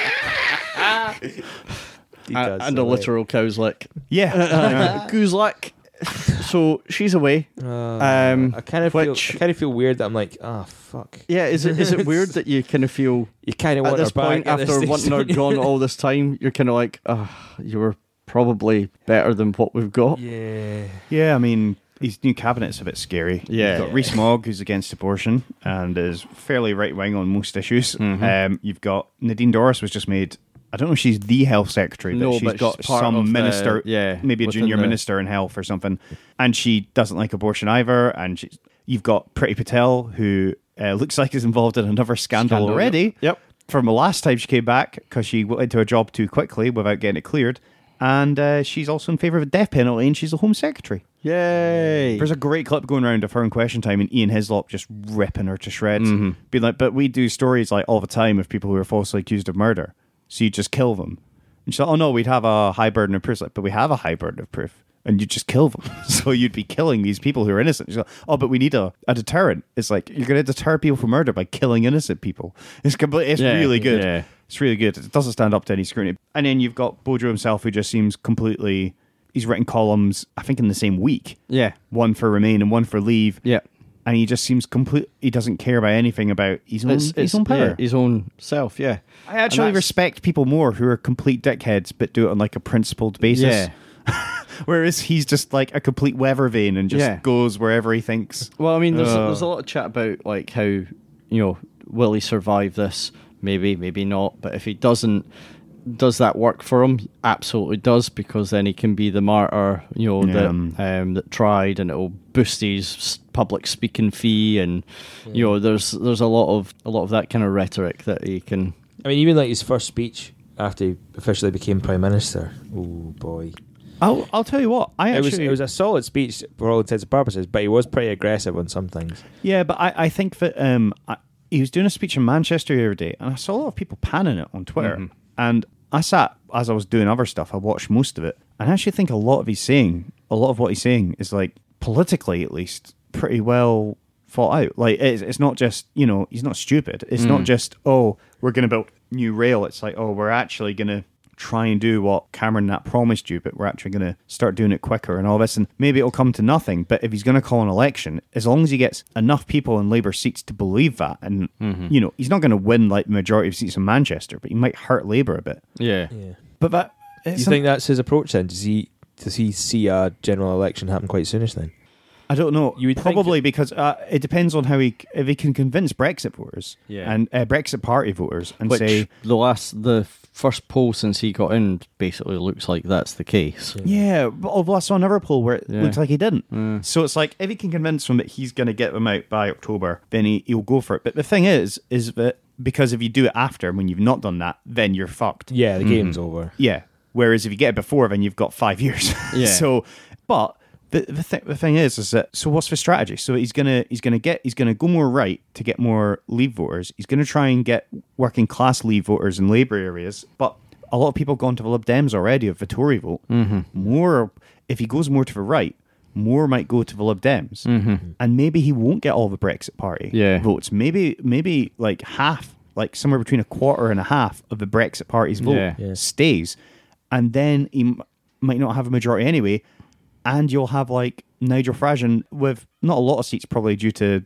He A- does, and a so, like- literal cow's lick. Yeah. Goose lick. So she's away. Uh, Um, I kind of which- feel. I kind of feel weird that I'm like, ah, fuck. Yeah, is it is it weird that you kind of feel You kind of at want this her back point at this after stage, wanting her don't you? gone all this time, you're kind of like, ah, you were probably better than what we've got. Yeah. Yeah, I mean, his new cabinet's a bit scary. Yeah. You've got Rees Mogg, who's against abortion and is fairly right wing on most issues. Mm-hmm. Um, you've got Nadine Dorris was just made. I don't know if she's the health secretary, but No, she's but got she's part some of the- minister, yeah, maybe a within junior the- minister in health or something. And she doesn't like abortion either. And she's, you've got Priti Patel, who uh, looks like is involved in another scandal, Scandal, already. Yep. From the last time she came back because she went into a job too quickly without getting it cleared. And uh, she's also in favour of a death penalty, and she's the Home Secretary. Yay. There's a great clip going around of her in Question Time and Ian Hislop just ripping her to shreds. Mm-hmm. Being like, but we do stories like all the time of people who are falsely accused of murder. So you just kill them. And she's like, oh no, we'd have a high burden of proof. Like, but we have a high burden of proof. And you just kill them. So you'd be killing these people who are innocent. She's like, oh, but we need a, a deterrent. It's like, you're going to deter people from murder by killing innocent people. It's complete, It's Yeah, really good. yeah. It's really good. It doesn't stand up to any scrutiny. And then you've got Bojo himself, who just seems completely... He's written columns, I think, in the same week. Yeah. One for Remain and one for Leave. Yeah. And he just seems complete. He doesn't care about anything about his own, It's, it's his own power. yeah, his own self, yeah. I actually And that's- respect people more who are complete dickheads but do it on like a principled basis. Yeah. Whereas he's just like a complete weather vane and just Yeah. goes wherever he thinks. Well, I mean, there's, Uh. there's a lot of chat about like how, you know, will he survive this? Maybe, maybe not. But if he doesn't, does that work for him? Absolutely does, because then he can be the martyr, you know, Yeah. that um, that tried, and it'll boost his s- public speaking fee, and you know, there's there's a lot of a lot of that kind of rhetoric that he can. I mean, even like his first speech after he officially became prime minister. Oh boy, I'll, I'll tell you what. I it was actually, it was a solid speech for all intents and purposes, but he was pretty aggressive on some things. yeah, but I, I think that um, I, he was doing a speech in Manchester the other day, and I saw a lot of people panning it on Twitter. Mm-hmm. And I sat, as I was doing other stuff, I watched most of it, and I actually think a lot of he's saying, a lot of what he's saying is like, politically at least, pretty well thought out. Like, it's, it's not just, you know, he's not stupid. It's not just, oh, we're going to build new rail. It's like, oh, we're actually going to try and do what Cameron and that promised you, but we're actually going to start doing it quicker and all this, and maybe it'll come to nothing. But if he's going to call an election, as long as he gets enough people in Labour seats to believe that, and you know, he's not going to win like the majority of seats in Manchester, but he might hurt Labour a bit. Yeah, Yeah. But that, Do you it's think that's his approach then? Does he does he see a general election happen quite soonish then? I don't know. You would think Probably because uh, it depends on how he if he can convince Brexit voters Yeah. and uh, Brexit Party voters and which say, the last the first poll since he got in basically looks like that's the case. yeah, but although I saw another poll where it Yeah. looks like he didn't. Mm. So it's like if he can convince them that he's going to get them out by October, then he, he'll go for it. But the thing is, is that because if you do it after when you've not done that, then you're fucked. Yeah, the game's over. Yeah. Whereas if you get it before, then you've got five years. Yeah. So, but the the, th- the thing is, is that so what's the strategy? So he's gonna he's gonna get he's gonna go more right to get more Leave voters. He's gonna try and get working class Leave voters in Labour areas, but a lot of people have gone to the Lib Dems already of the Tory vote. Mm-hmm. More if he goes more to the right, more might go to the Lib Dems, mm-hmm. and maybe he won't get all the Brexit Party Yeah. votes. Maybe maybe like half, like somewhere between a quarter and a half of the Brexit Party's vote Yeah. Yeah. stays, and then he m- might not have a majority anyway, and you'll have like Nigel Farage with not a lot of seats probably due to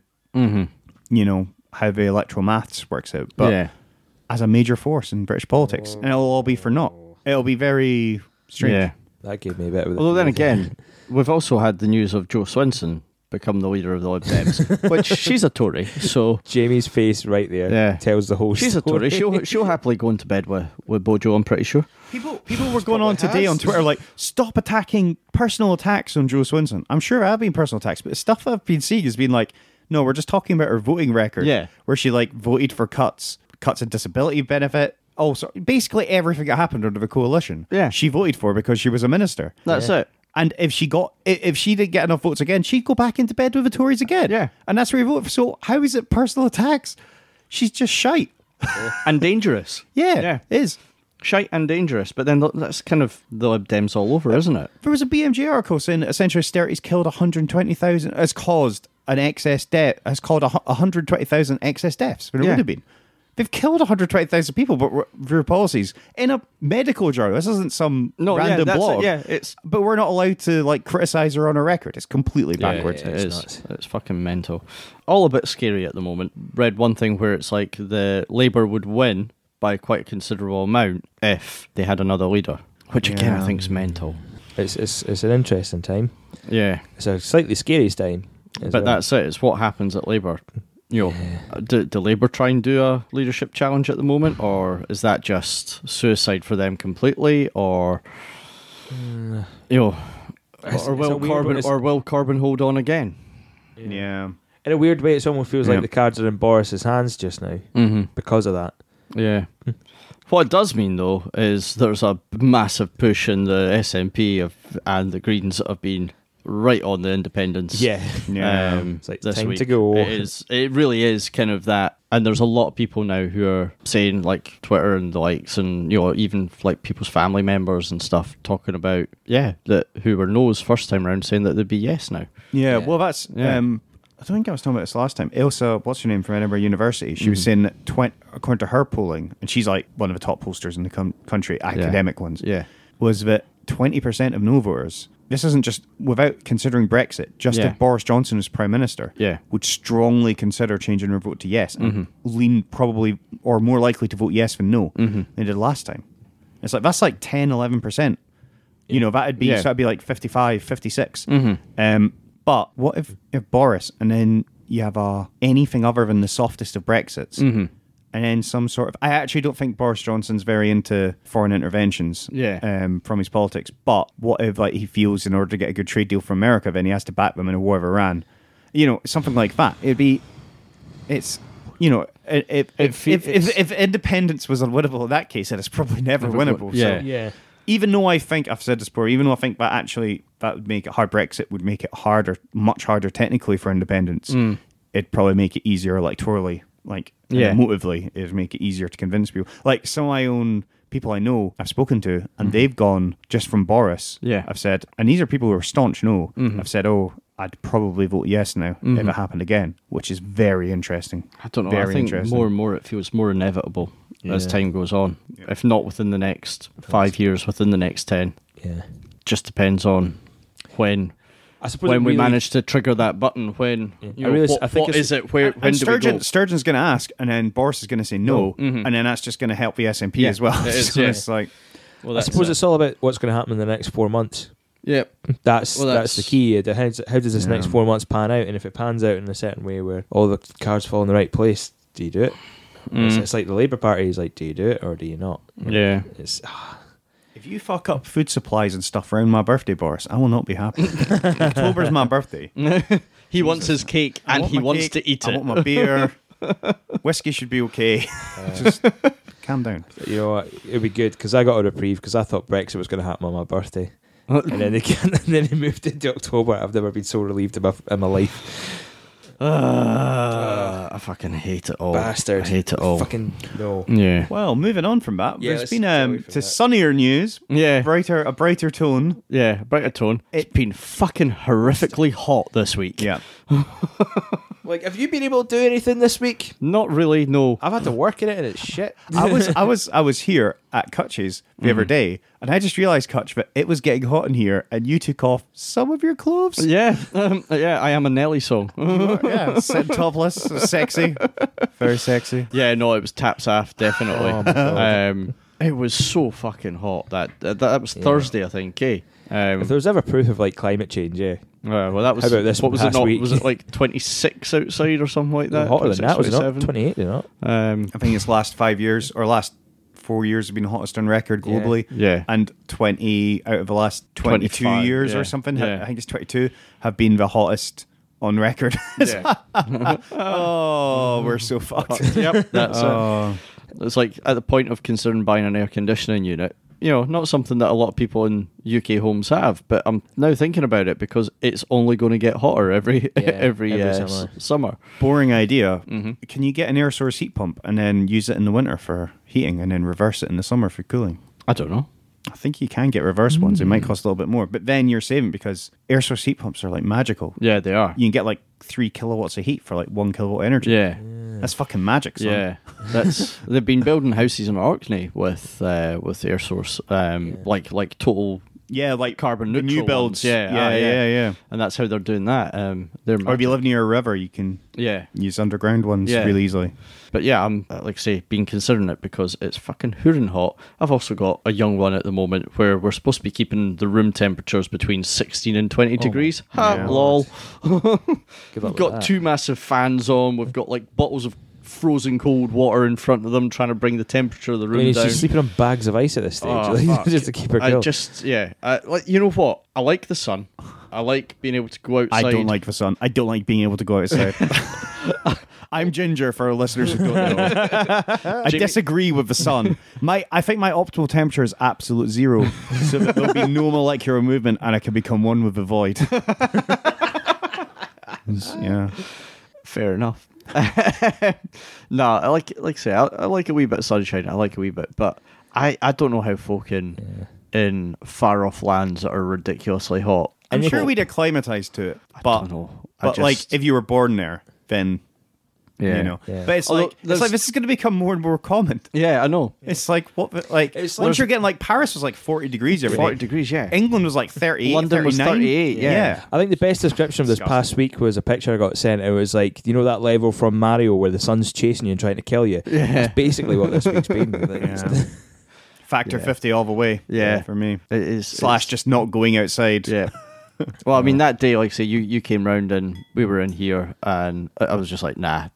you know how the electoral maths works out, but yeah, as a major force in British politics, and it'll all be for naught. It'll be very strange. yeah. That gave me a bit of. Although then again, we've also had the news of Jo Swinson become the leader of the Lib Dems, which she's a Tory, so Jamie's face right there Yeah. tells the whole she's a story. Tory. She'll she'll happily go into bed with with Bojo, I'm pretty sure. People people were going on today has. on Twitter like, stop attacking personal attacks on Jo Swinson. I'm sure I've been personal attacks, but the stuff I've been seeing has been like, no, we're just talking about her voting record. Yeah. Where she like voted for cuts, cuts in disability benefit. Oh, so basically everything that happened under the coalition. Yeah. She voted for because she was a minister. That's Yeah. it. And if she got, i- if she didn't get enough votes again, she'd go back into bed with the Tories again. Yeah. And that's where he voted for. So how is it personal attacks? She's just shite. And dangerous. Yeah, Yeah. it is. Shite and dangerous. But then that's kind of the Lib Dems all over, isn't it? There was a B M J article saying that essentially austerity's killed one hundred twenty thousand, has caused an excess debt, has caused a hu- one hundred twenty thousand excess deaths when it Yeah. would have been. They've killed one hundred twenty thousand people, but we're- through policies in a medical journal. This isn't some No, yeah, random that's it, blog. yeah, it's- but we're not allowed to like criticize her on a record. It's completely Yeah, backwards. yeah, It it's is. nuts. It's fucking mental. All a bit scary at the moment. Read one thing where it's like the Labour would win by quite a considerable amount if they had another leader, which again I Yeah. think's mental. It's it's it's an interesting time. Yeah, It's a slightly scary time. as but well. that's it. It's what happens at Labour. You know, do, do Labour try and do a leadership challenge at the moment, or is that just suicide for them completely, or you know, It's- or it's will a weird one. Corbyn It's- or will Corbyn hold on again? Yeah. in a weird way, it almost feels Yeah. like the cards are in Boris's hands just now Mm-hmm. because of that. Yeah. What it does mean, though, is there's a massive push in the S N P of, and the Greens that have been right on the independents. Yeah, Yeah. Um, It's like, this time week. to go. It is. It really is kind of that. And there's a lot of people now who are saying, like Twitter and the likes, and you know, even like people's family members and stuff talking about, yeah, that who were no's first time around, saying that they'd be yes now. Yeah, Yeah. well, that's. Yeah. Um, I don't think I was talking about this last time. Elsa, what's her name from Edinburgh University? She was saying that, twenty, according to her polling, and she's like one of the top pollsters in the com- country, academic ones, Yeah. was that twenty percent of no voters, this isn't just without considering Brexit, just Yeah. if Boris Johnson is Prime Minister, Yeah. would strongly consider changing their vote to yes and lean probably or more likely to vote yes than no than they did last time. It's like, that's like ten, eleven percent. You know, that'd be, Yeah. so that'd be like fifty-five, fifty-six. Um, but what if, if Boris and then you have a, anything other than the softest of Brexits and then some sort of... I actually don't think Boris Johnson's very into foreign interventions Yeah. um, from his politics, but what if like he feels in order to get a good trade deal from America, then he has to back them in a war of Iran? You know, something like that. It'd be... It's... You know, if, if, It fe- if, if, it's- if independence was unwinnable in that case, then it's probably never Never winnable. go- yeah. So Yeah. even though I think, I've said this before, even though I think that actually, that would make it hard, Brexit would make it harder, much harder technically for independence, Mm. it'd probably make it easier electorally, like Yeah. emotively, it'd make it easier to convince people. Like some of my own people I know I've spoken to, and they've gone just from Boris. Yeah. I've said, and these are people who are staunch no. Mhm. I've said, oh, I'd probably vote yes now if Mhm. it happened again, which is very interesting. I don't know. Very I think interesting. more and more it feels more inevitable as Yeah. time goes on. Yeah. If not within the next five years, within the next ten. Yeah. Just depends on when I suppose when it we really- manage to trigger that button. When Yeah. you I know, really- what, I think what it's- is it? Where And when do we Sturgeon, go? Sturgeon's going to ask, and then Boris is going to say no, No. Mhm. and then that's just going to help the S N P Yeah, as well. it is, So yeah. it's like, Well, I suppose it's all about what's going to happen in the next four months. yeah. That's, Well, that's the that's- key. How, does- how does this Yeah. next four months pan out? And if it pans out in a certain way where all the cards fall in the right place, do you do it? It's, Mm. it's like the Labour Party is like, do you do it or do you not? Yeah. It's if you fuck up food supplies and stuff around my birthday, Boris, I will not be happy. October's my birthday. He wants his cake I and want he my wants cake, to eat I it. want my beer. Whiskey should be okay. Just calm down. you know what? It'd be good because I got a reprieve because I thought Brexit was going to happen on my birthday, and then they and then they moved into October. I've never been so relieved in my, in my life. Ah, I fucking hate it all. Bastard! I hate it all. Fucking no. Yeah. Well, moving on from that, Yeah, there's let's been get um, away from to that. sunnier news, Yeah. brighter, a brighter tone. Yeah. Brighter tone. It's been fucking horrifically hot this week. Yeah. Like, have you been able to do anything this week? Not really, no. I've had to work in it and it's shit. I was I was I was here at Cutch's the other day, and I just realised, Cutch, that it was getting hot in here, and you took off some of your clothes. Yeah. Um, yeah, I am a Nelly song. Yeah, sitting topless, sexy, very sexy. Yeah, no, it was taps off, definitely. Oh my God. um, it was so fucking hot. That that, that was Yeah. Thursday, I think. Eh? Um, If there was ever proof of like climate change, yeah, uh, well, that was How about this what was it past not? week? Was it like twenty-six outside or something like that? hotter than that, was it not? twenty-six, twenty-eight, you know. twenty-seven? Um, I think it's last five years or last four years have been hottest on record Yeah. globally. Yeah. And twenty out of the last twenty-two twenty-five, years yeah. or something, ha- Yeah. I think it's twenty-two, have been the hottest on record. yeah. Oh, we're so fucked. Yep, that's it. Oh. It's like at the point of considering buying an air conditioning unit. You know, not something that a lot of people in U K homes have, but I'm now thinking about it because it's only going to get hotter every Yeah, every, every uh, summer. summer. summer. Boring idea. Mhm. Can you get an air source heat pump and then use it in the winter for heating and then reverse it in the summer for cooling? I don't know. I think you can get reverse ones. It Mm. might cost a little bit more, but then you're saving because air source heat pumps are like magical. Yeah, they are. You can get like three kilowatts of heat for like one kilowatt energy. Yeah. That's fucking magic, son. Yeah, that's they've been building houses in Orkney with uh, with air source, um, Yeah. like like total, Yeah, like Carbon the new neutral builds. ones. Yeah, yeah, ah, yeah, yeah. yeah. and that's how they're doing that. Um, they're Or if you live near a river, you can yeah, use underground ones Yeah. really easily. but yeah, I'm uh, like I say, been considering it because it's fucking hooring hot. I've also got a young one at the moment where we're supposed to be keeping the room temperatures between sixteen and twenty degrees. Ha, Yeah. lol. Good luck We've with got that. two massive fans on. We've got like bottles of frozen cold water in front of them, trying to bring the temperature of the I room mean, down. she's sleeping on bags of ice at this stage, Oh, like, fuck. just to keep her I cool. just yeah, I, like you know what? I like the sun. I like being able to go outside. I don't like the sun. I don't like being able to go outside. I'm ginger for our listeners who don't know. I Jamie- disagree with the sun. My, I think my optimal temperature is absolute zero, so that there'll be no molecular movement, and I can become one with the void. Yeah. Fair enough. No, I like like I say, I, I like a wee bit of sunshine. I like a wee bit, but I, I don't know how folk in in far off lands that are ridiculously hot. I'm And sure you- we'd acclimatise to it, I but don't know. I but like just- if you were born there, then Yeah. you know. Yeah. But it's Although like it's there's- like this is going to become more and more common. Yeah, I know. It's like what the- like It's once like- you're getting like Paris was like forty degrees every Forty day. degrees, yeah. England was like thirty-eight, London was thirty-nine. thirty-eight, yeah. I think the best description of this Disgusting. past week was a picture I got sent. It was like, you know that level from Mario where the sun's chasing you and trying to kill you? Yeah. That's basically what this week's been. Like, it's- Yeah. Factor Yeah. fifty all the way. Yeah. for me. It is Slash it's- just not going outside. Yeah. Well, I mean, that day, like I say, you, you came round and we were in here, and I I was just like, nah,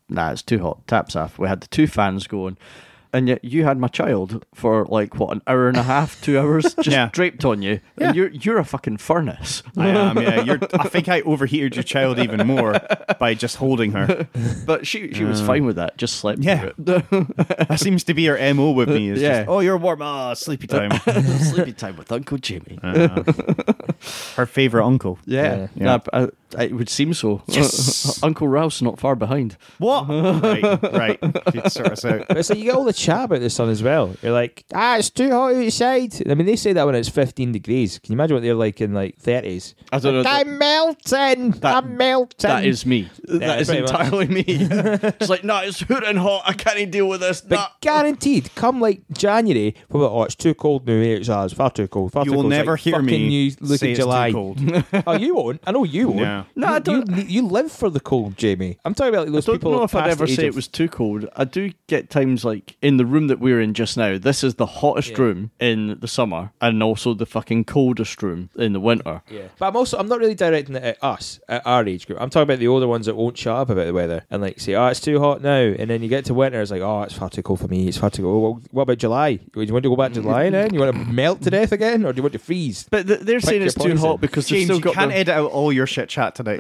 nah, it's too hot. Taps off. We had the two fans going. And yet you had my child for like what, an hour and a half, two hours, just Yeah. draped on you, Yeah. and you're you're a fucking furnace. I am, yeah. You're, I think I overheated your child even more by just holding her. But she she was fine with that. Just slept. Yeah. through it. That seems to be her M O with me. Is Yeah. just, oh, you're warm. Ah, sleepy time. Sleepy time with Uncle Jimmy. Uh, her favourite uncle. Yeah, Yeah. I- I- it would seem so. Yes. Uncle Ralph's not far behind. What? right, right. She'd sort us out. But it's like you get all the chat about the sun as well. You're like, ah, it's too hot outside. I mean, they say that when it's fifteen degrees. Can you imagine what they're like in like thirties? I don't know. Like, I'm melting. That- I'm melting. That is me. that is pretty much. entirely me. It's like, no, it's hot and hot. I can't deal with this. But Nah. guaranteed, come like January, we'll be like, oh, it's too cold now. It's, uh, it's far too cold. Far You too will cold. It's never like hear fucking me You look say at it's July. too cold. Oh, you won't. I know you won't. Yeah. No, I You- don't. You, you live for the cold, Jamie. I'm talking about like, those I don't people. know if I'd past ever the age say it of- was too cold. I do get times like in the room that we're in just now. This is the hottest Yeah. room in the summer, and also the fucking coldest room in the winter. Yeah, but I'm also I'm not really directing it at us at our age group. I'm talking about the older ones that won't shut up about the weather and like say, "Oh, it's too hot now," and then you get to winter, it's like, "Oh, it's far too cold for me. It's far too cold." Well, what about July? Do you want to go back to July then? You want to melt to death again, or do you want to freeze? But th- they're saying your it's too poison. hot because they've James, still you got can't their- edit out all your shit chat tonight.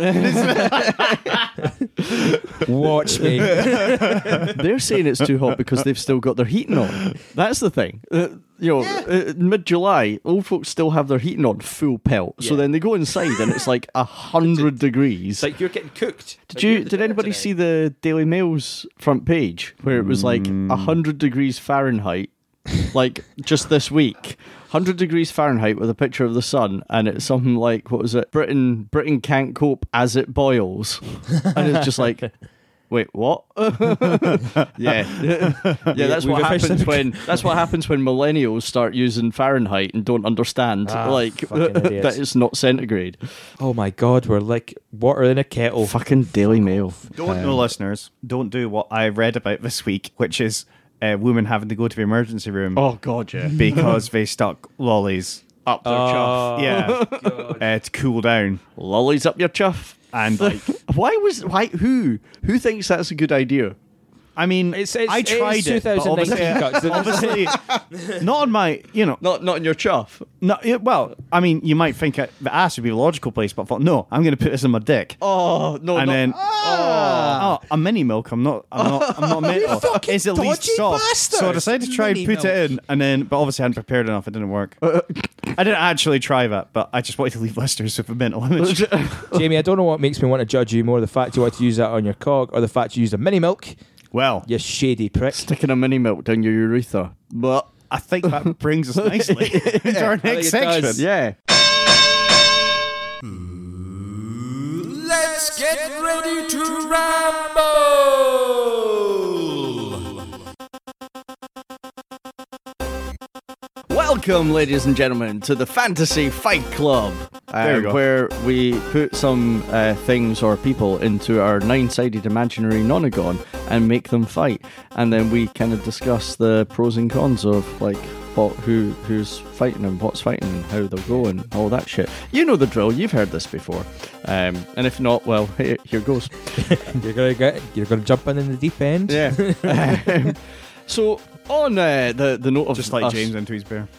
Watch me. They're saying it's too hot because they've still got their heating on. That's the thing. Uh, you know, uh, mid-July, old folks still have their heating on full pelt. So Yeah. then they go inside and it's like a hundred degrees. It's like you're getting cooked. Did you? Did anybody see the Daily Mail's front page where it was like a hundred degrees Fahrenheit, like just this week, hundred degrees Fahrenheit with a picture of the sun, and it's something like, what was it? Britain, Britain can't cope as it boils, and it's just like. Wait, what? yeah, yeah. That's we've what happens officially- when that's what happens when millennials start using Fahrenheit and don't understand, Ah, like fucking idiots. that it's not centigrade. Oh my God, we're like water in a kettle. Fucking Daily Mail. Don't Um, know, listeners. Don't do what I read about this week, which is a woman having to go to the emergency room Oh God, yeah. because they stuck lollies. Up their chuff. Oh, Yeah, God. uh, to cool down. Lollies up your chuff. And like, Why was why who who thinks that's a good idea? I mean, It's- it's- I it is tried it, but twenty nineteen, obviously, Cox. obviously not on my, you know, Not not in your chuff. no. It, well, I mean, you might think it, the ass would be a logical place, but I thought, no, I'm going to put this in my dick. Oh no! And no. then, oh, a mini milk. I'm not. I'm not. I'm not mental. fucking It's at least dodgy soft. bastard. So I decided to try and Mini put it in, and then, but obviously I hadn't prepared enough. It didn't work. I didn't actually try that, but I just wanted to leave listeners with a mental image. Jamie, I don't know what makes me want to judge you more: the fact you want to use that on your cock, or the fact you used a mini milk. Well, You shady prick. Sticking a mini milk down your urethra. But I think that brings us nicely into our I think next it section. does. yeah. Let's get ready to ramble! Welcome, ladies and gentlemen, to the Fantasy Fight Club, uh, There you go. where we put some uh, things or people into our nine-sided imaginary nonagon and make them fight, and then we kind of discuss the pros and cons of like what who who's fighting and what's fighting and how they'll go and all that shit. You know the drill. You've heard this before, um, and if not, well, here, here goes. You're gonna get. You're gonna jump in in the deep end. Yeah. um, so on uh, the the note of Just like us- James into his bear.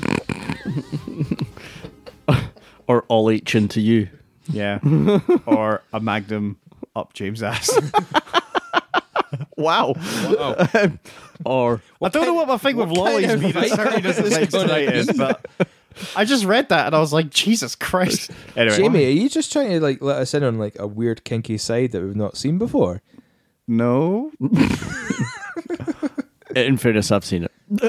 or all H into you. Yeah. Or a magnum up James' ass. Wow. Um, or I don't know what my thing with what lollies kind of means. It fight certainly doesn't is make gonna tonight is, be? but I just read that and I was like, Jesus Christ. Anyway. Jamie, are you just trying to like let us in on like a weird kinky side that we've not seen before? No. in fairness, I've seen it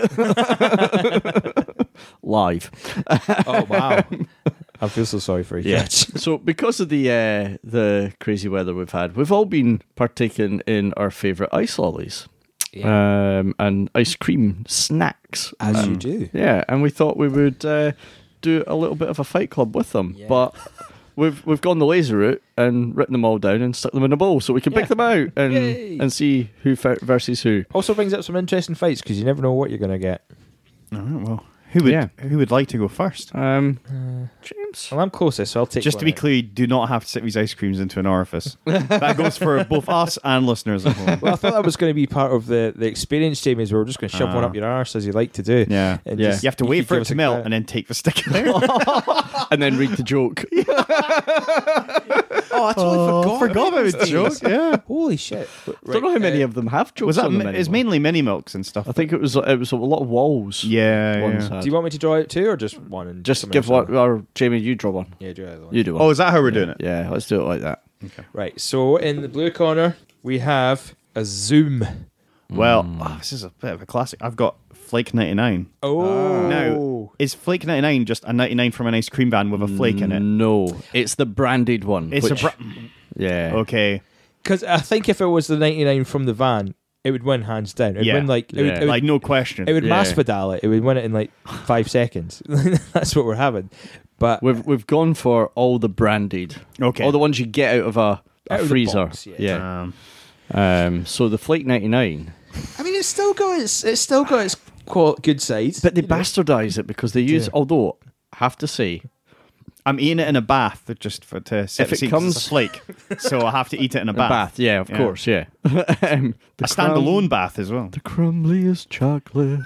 live. Oh wow. I feel so sorry for you. Yeah. Judge. So because of the uh, the crazy weather we've had, we've all been partaking in our favourite ice lollies. Um, and ice cream snacks. As Um, you do. Yeah, and we thought we would uh, do a little bit of a fight club with them, Yeah. but we've we've gone the laser route and written them all down and stuck them in a bowl so we can Yeah. pick them out and Yay. and see who fa- versus who. Also brings up some interesting fights because you never know what you're gonna get. All right, well, Who would Yeah. who would like to go first? Um, James. Well, I'm closest, so I'll take. Just to one be out. clear, you do not have to stick these ice creams into an orifice. That goes for both us and listeners at home. Well, I thought that was going to be part of the, the experience, Jamie. Is we're just going to shove one Ah. up your arse as you like to do. Yeah, And Yeah. just- you have to you wait could for give it us to a melt credit. and then take the stick out. And then read the joke. Oh, I totally forgot about the joke. Yeah, Holy shit! Don't know how many of them have jokes was that? on them Mi- it's anymore. mainly mini milks and stuff. I think it was it was a lot of walls. Yeah, ones yeah. had. Do you want me to draw out two or just one? And Just someone give else one, or Jamie, you draw one. Yeah, draw out one. You do one. Oh, is that how we're doing it? Yeah, let's do it like that. Right. So in the blue corner we have a Zoom. Well, oh, this is a bit of a classic. I've got Flake ninety-nine. Oh. Now, is Flake ninety-nine just a ninety-nine from an ice cream van with a flake in it? No, it's the branded one. It's which, a bra- yeah. okay, Because I think if it was the ninety-nine from the van, it would win hands down. It would Yeah. win like it would, Yeah. it would, like no question. it would Yeah. mass pedal it. It would win it in like five seconds. That's what we're having. But We've we've gone for all the branded. Okay. All the ones you get out of a, a Out of the freezer. box, yeah. yeah. Um, Um. So the Flake ninety-nine, I mean, it's still got its it's still got its qual- good sides. but they you know. bastardize it because they use. Yeah. Although I have to say, I'm eating it in a bath just for to set If the it scene 'cause it's comes- a flake, so I have to eat it in a a bath. bath. Yeah, of Yeah. course. Yeah. um, the A standalone bath as well. The crumbliest chocolate.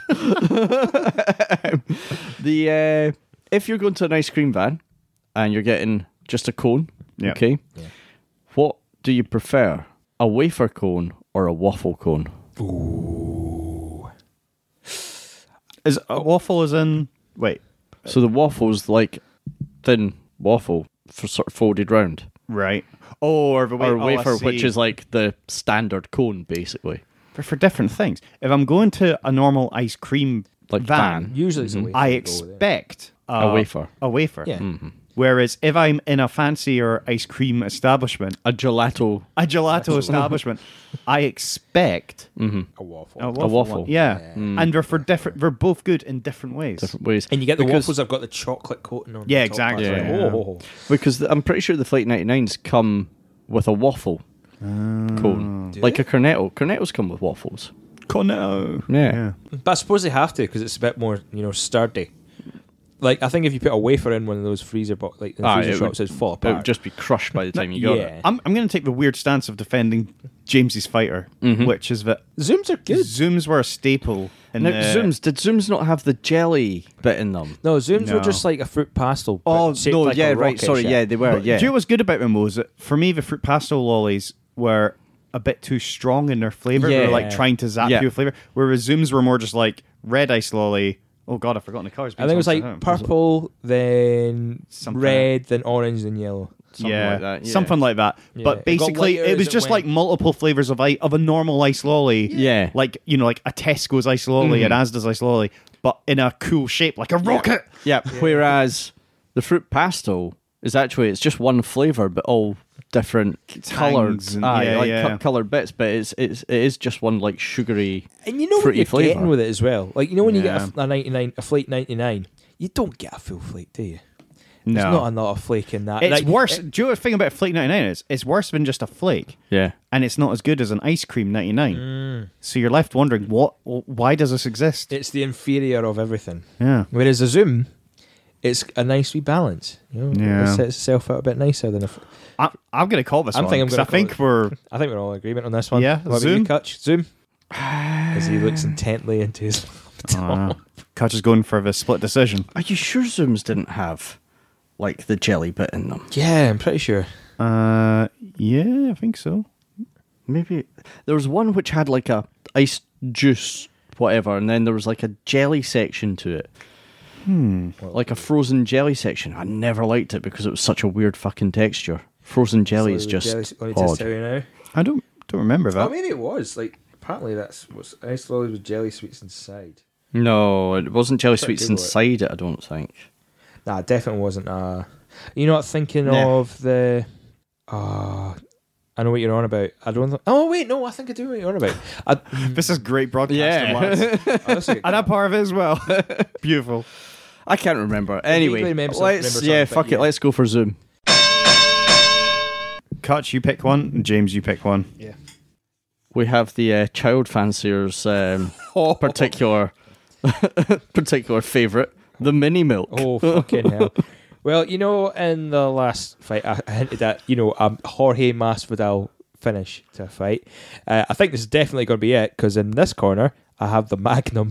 the uh, if you're going to an ice cream van and you're getting just a cone, Yeah. okay. Yeah. What do you prefer, a wafer cone or a waffle cone? Is a waffle is in? Wait, So the waffle's like thin waffle for sort of folded round, right? Oh, or, the wa- or a oh, I wafer which see. is like the standard cone, basically. for, for different things. If I'm going to a normal ice cream Like van, van. Usually it's a wafer. I to go with it. expect A wafer. A wafer. Yeah. Whereas if I'm in a fancier ice cream establishment, A gelato. a gelato establishment, I expect A waffle. a waffle. waffle. one. Yeah, and they're for different. They're both good in different ways. Different ways. And you get the Because- waffles. I've got the chocolate coating on. Yeah, the top part. exactly, It's like, yeah. oh. Because the, I'm pretty sure the Flight ninety-nines come with a waffle cone. Do Like they? a Cornetto. Cornettos come with waffles. Cornetto. Yeah. But I suppose they have to because it's a bit more, you know, sturdy. Like I think if you put a wafer in one of those freezer box, like in the Ah, freezer it would- shops, it'd fall It apart. would just be crushed by the time you got yeah. it. I'm I'm going to take the weird stance of defending James's fighter, which is that Zooms are good. Zooms were a staple. In Now, the, Zooms, did Zooms not have the jelly bit in them? No, Zooms were No. just like a fruit pastel. but Oh, shaped no, like a yeah, right, rocket sorry, ship. yeah, they were, But yeah. Do you know what's good about them was that for me the fruit pastel lollies were a bit too strong in their flavour. They were like Yeah. trying to zap Yeah. you with flavour. Whereas Zooms were more just like red ice lolly. Oh god, I've forgotten the colours. I think it was like Home. purple, then Something. red, then orange, then yellow. Something yeah, like that, yeah. something like that. Yeah. It But got basically, lighter it as was it just went. like multiple flavors of i- of a normal ice lolly. Yeah. like you know, like a Tesco's ice lolly, an Asda's ice lolly, but in a cool shape, like a rocket. Yeah, whereas the fruit pastel is actually, it's just one flavour, but all different coloured, hangs and- aye, yeah, like yeah. co- coloured bits, but it's, it's, it is just one like sugary... And you know what Fruity you're flavour. getting with it as well. Like you know when you Yeah. get a, a ninety-nine, a flake ninety-nine, you don't get a full flake, do you? There's No. not a lot of flake in that. It's Like, worse. it- Do you know what the thing about Flake ninety-nine is? It's worse than just a flake. Yeah. And it's not as good as an ice cream ninety-nine. Mm. So you're left wondering, what? Why does this exist? it's the inferior of everything. yeah. Whereas a Zoom, it's a nice wee balance. You know, Yeah. it sets itself out a bit nicer than a. f- I, I'm going to call this I'm one. thinking I'm 'cause gonna I think call we're. I think we're all in agreement on this one. Yeah, What about Zoom? you, Kutch? Zoom. As he looks intently into his Uh, laptop. Kutch is going for the split decision. Are you sure Zooms didn't have like the jelly bit in them? Yeah, I'm pretty sure. Uh, yeah, I think so. Maybe there was one which had like a ice juice, whatever, and then there was like a jelly section to it. Hmm. Like a frozen jelly section. I never liked it because it was such a weird fucking texture. Frozen jelly is So just jelly- let me just odd. tell you now. I don't don't remember Oh, that. maybe it was. Like, apparently that's what's ice lollies with jelly sweets inside. No, it wasn't jelly Try to sweets Google it. inside it, I don't think. Nah, it definitely wasn't. Uh, you're not thinking Nah. of the. Uh, I know what you're on about. I don't. Th- oh wait, no, I think I do know what you're on about. I, This is great broadcasting, Yeah. lads. oh, that's a- And I'm part of it as well. Beautiful. I can't remember. Anyway, vaguely remember some- let's remember yeah, something, fuck but it. yeah. Let's go for Zoom. Kutch, you pick one. And James, you pick one. yeah. We have the uh, child fanciers um, particular particular favourite, the mini milk. Oh, fucking hell. Well, you know, in the last fight, I I hinted at, you know, a Jorge Masvidal finish to a fight. Uh, I think this is definitely going to be it, because in this corner, I have the Magnum.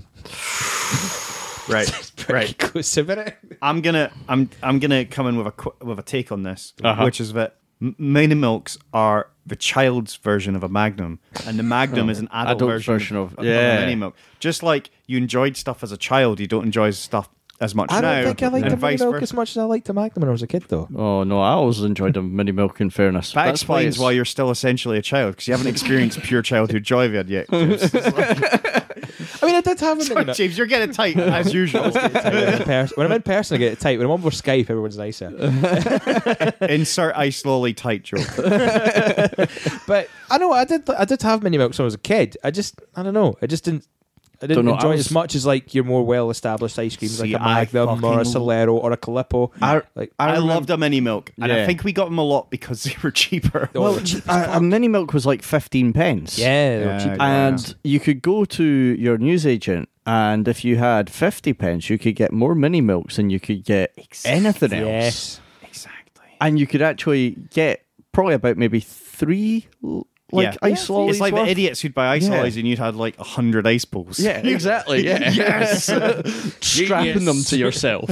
Right, Pretty right. close, isn't it? I'm gonna, I'm, I'm gonna come in with a qu- with a take on this, Uh-huh. which is that m- mini milks are the child's version of a Magnum, and the Magnum is an adult, Adult version, version of, of- of yeah. a mini milk. Just like you enjoyed stuff as a child, you don't enjoy stuff as much I now. don't think I like and the vice Mini Milk versa. as much as I liked the Magnum when I was a kid, though. Oh no, I always enjoyed the mini milk. In fairness, That That's explains it's- why you're still essentially a child, because you haven't experienced pure childhood joy yet. James. I mean, I did have a Sorry, Mini Milk. James, you're getting tight as usual. When I'm in pers- when I'm in person, I get it tight. When I'm on over Skype, everyone's nicer. Insert ice lolly tight joke. But I know I did. I did have Mini Milks when I was a kid. I just, I don't know. I just didn't. I didn't Don't know, enjoy I it was- as much as like your more well-established ice creams, See, like a I Magnum or a fucking- Solero or a Calippo. I, Like, I, remember- loved a mini milk, and I Yeah. think we got them a lot because they were cheaper. Oh, Well, they're cheap a, a mini milk was like fifteen pence. yeah, they were Yeah, cheap. yeah. And you could go to your newsagent, and if you had fifty pence, you could get more mini milks than you could get anything else. Yes. Exactly. And you could actually get probably about maybe three l- like Yeah. ice lollies. It's like worth. the idiots who'd buy ice Yeah. lollies and you'd had like a hundred ice balls. Yeah, exactly. Yeah. Yes. Strapping them to yourself.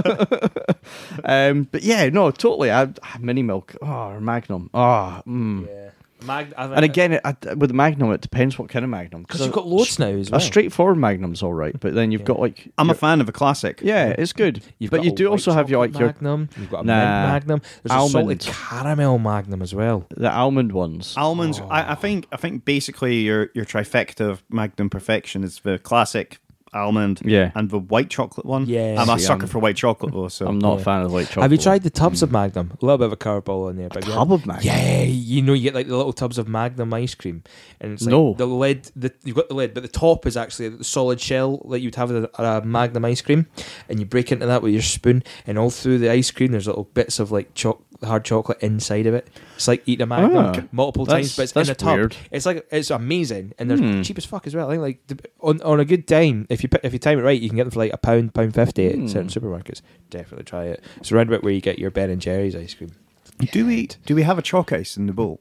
um, but yeah, no, totally. I, mini milk. Oh, or Magnum. Oh, mm. Yeah. Mag- I And again, it, I, with the Magnum, it depends what kind of Magnum. because you've got loads now as A well. straightforward Magnum's all right, but then you've got like. I'm a your- fan of a classic. Yeah, it's good. You've but got you a do white also have your like chocolate your Magnum. You've got a Nah. mint Magnum. There's Almond. a salted caramel Magnum as well. the almond ones. Almonds. Oh. I, I think. I think basically your your trifecta of Magnum perfection is the classic almond, Yeah. and the white chocolate one. Yes. I'm a See, sucker I'm- for white chocolate though. So I'm not Yeah. a fan of white chocolate. Have you tried the tubs of Magnum? A little bit of a curveball in there. But have you tub had- of Magnum? Yeah, you know, you get like the little tubs of Magnum ice cream, and it's like No. the lid. The, you've got the lid, but the top is actually the solid shell that you'd have with a, a Magnum ice cream, and you break into that with your spoon, and all through the ice cream, there's little bits of like choc- hard chocolate inside of it. It's like eating a Magnum Ah. multiple That's- times, but it's in a that's tub. weird. It's like it's amazing, and they're Hmm. cheap as fuck as well. I think like the- on on a good time, if you pi- if you time it right, you can get them for like a pound, pound fifty Hmm. at certain supermarkets. Definitely try it. It's around about where you get your Ben and Jerry's ice cream. do we do we have a chalk ice in the bowl?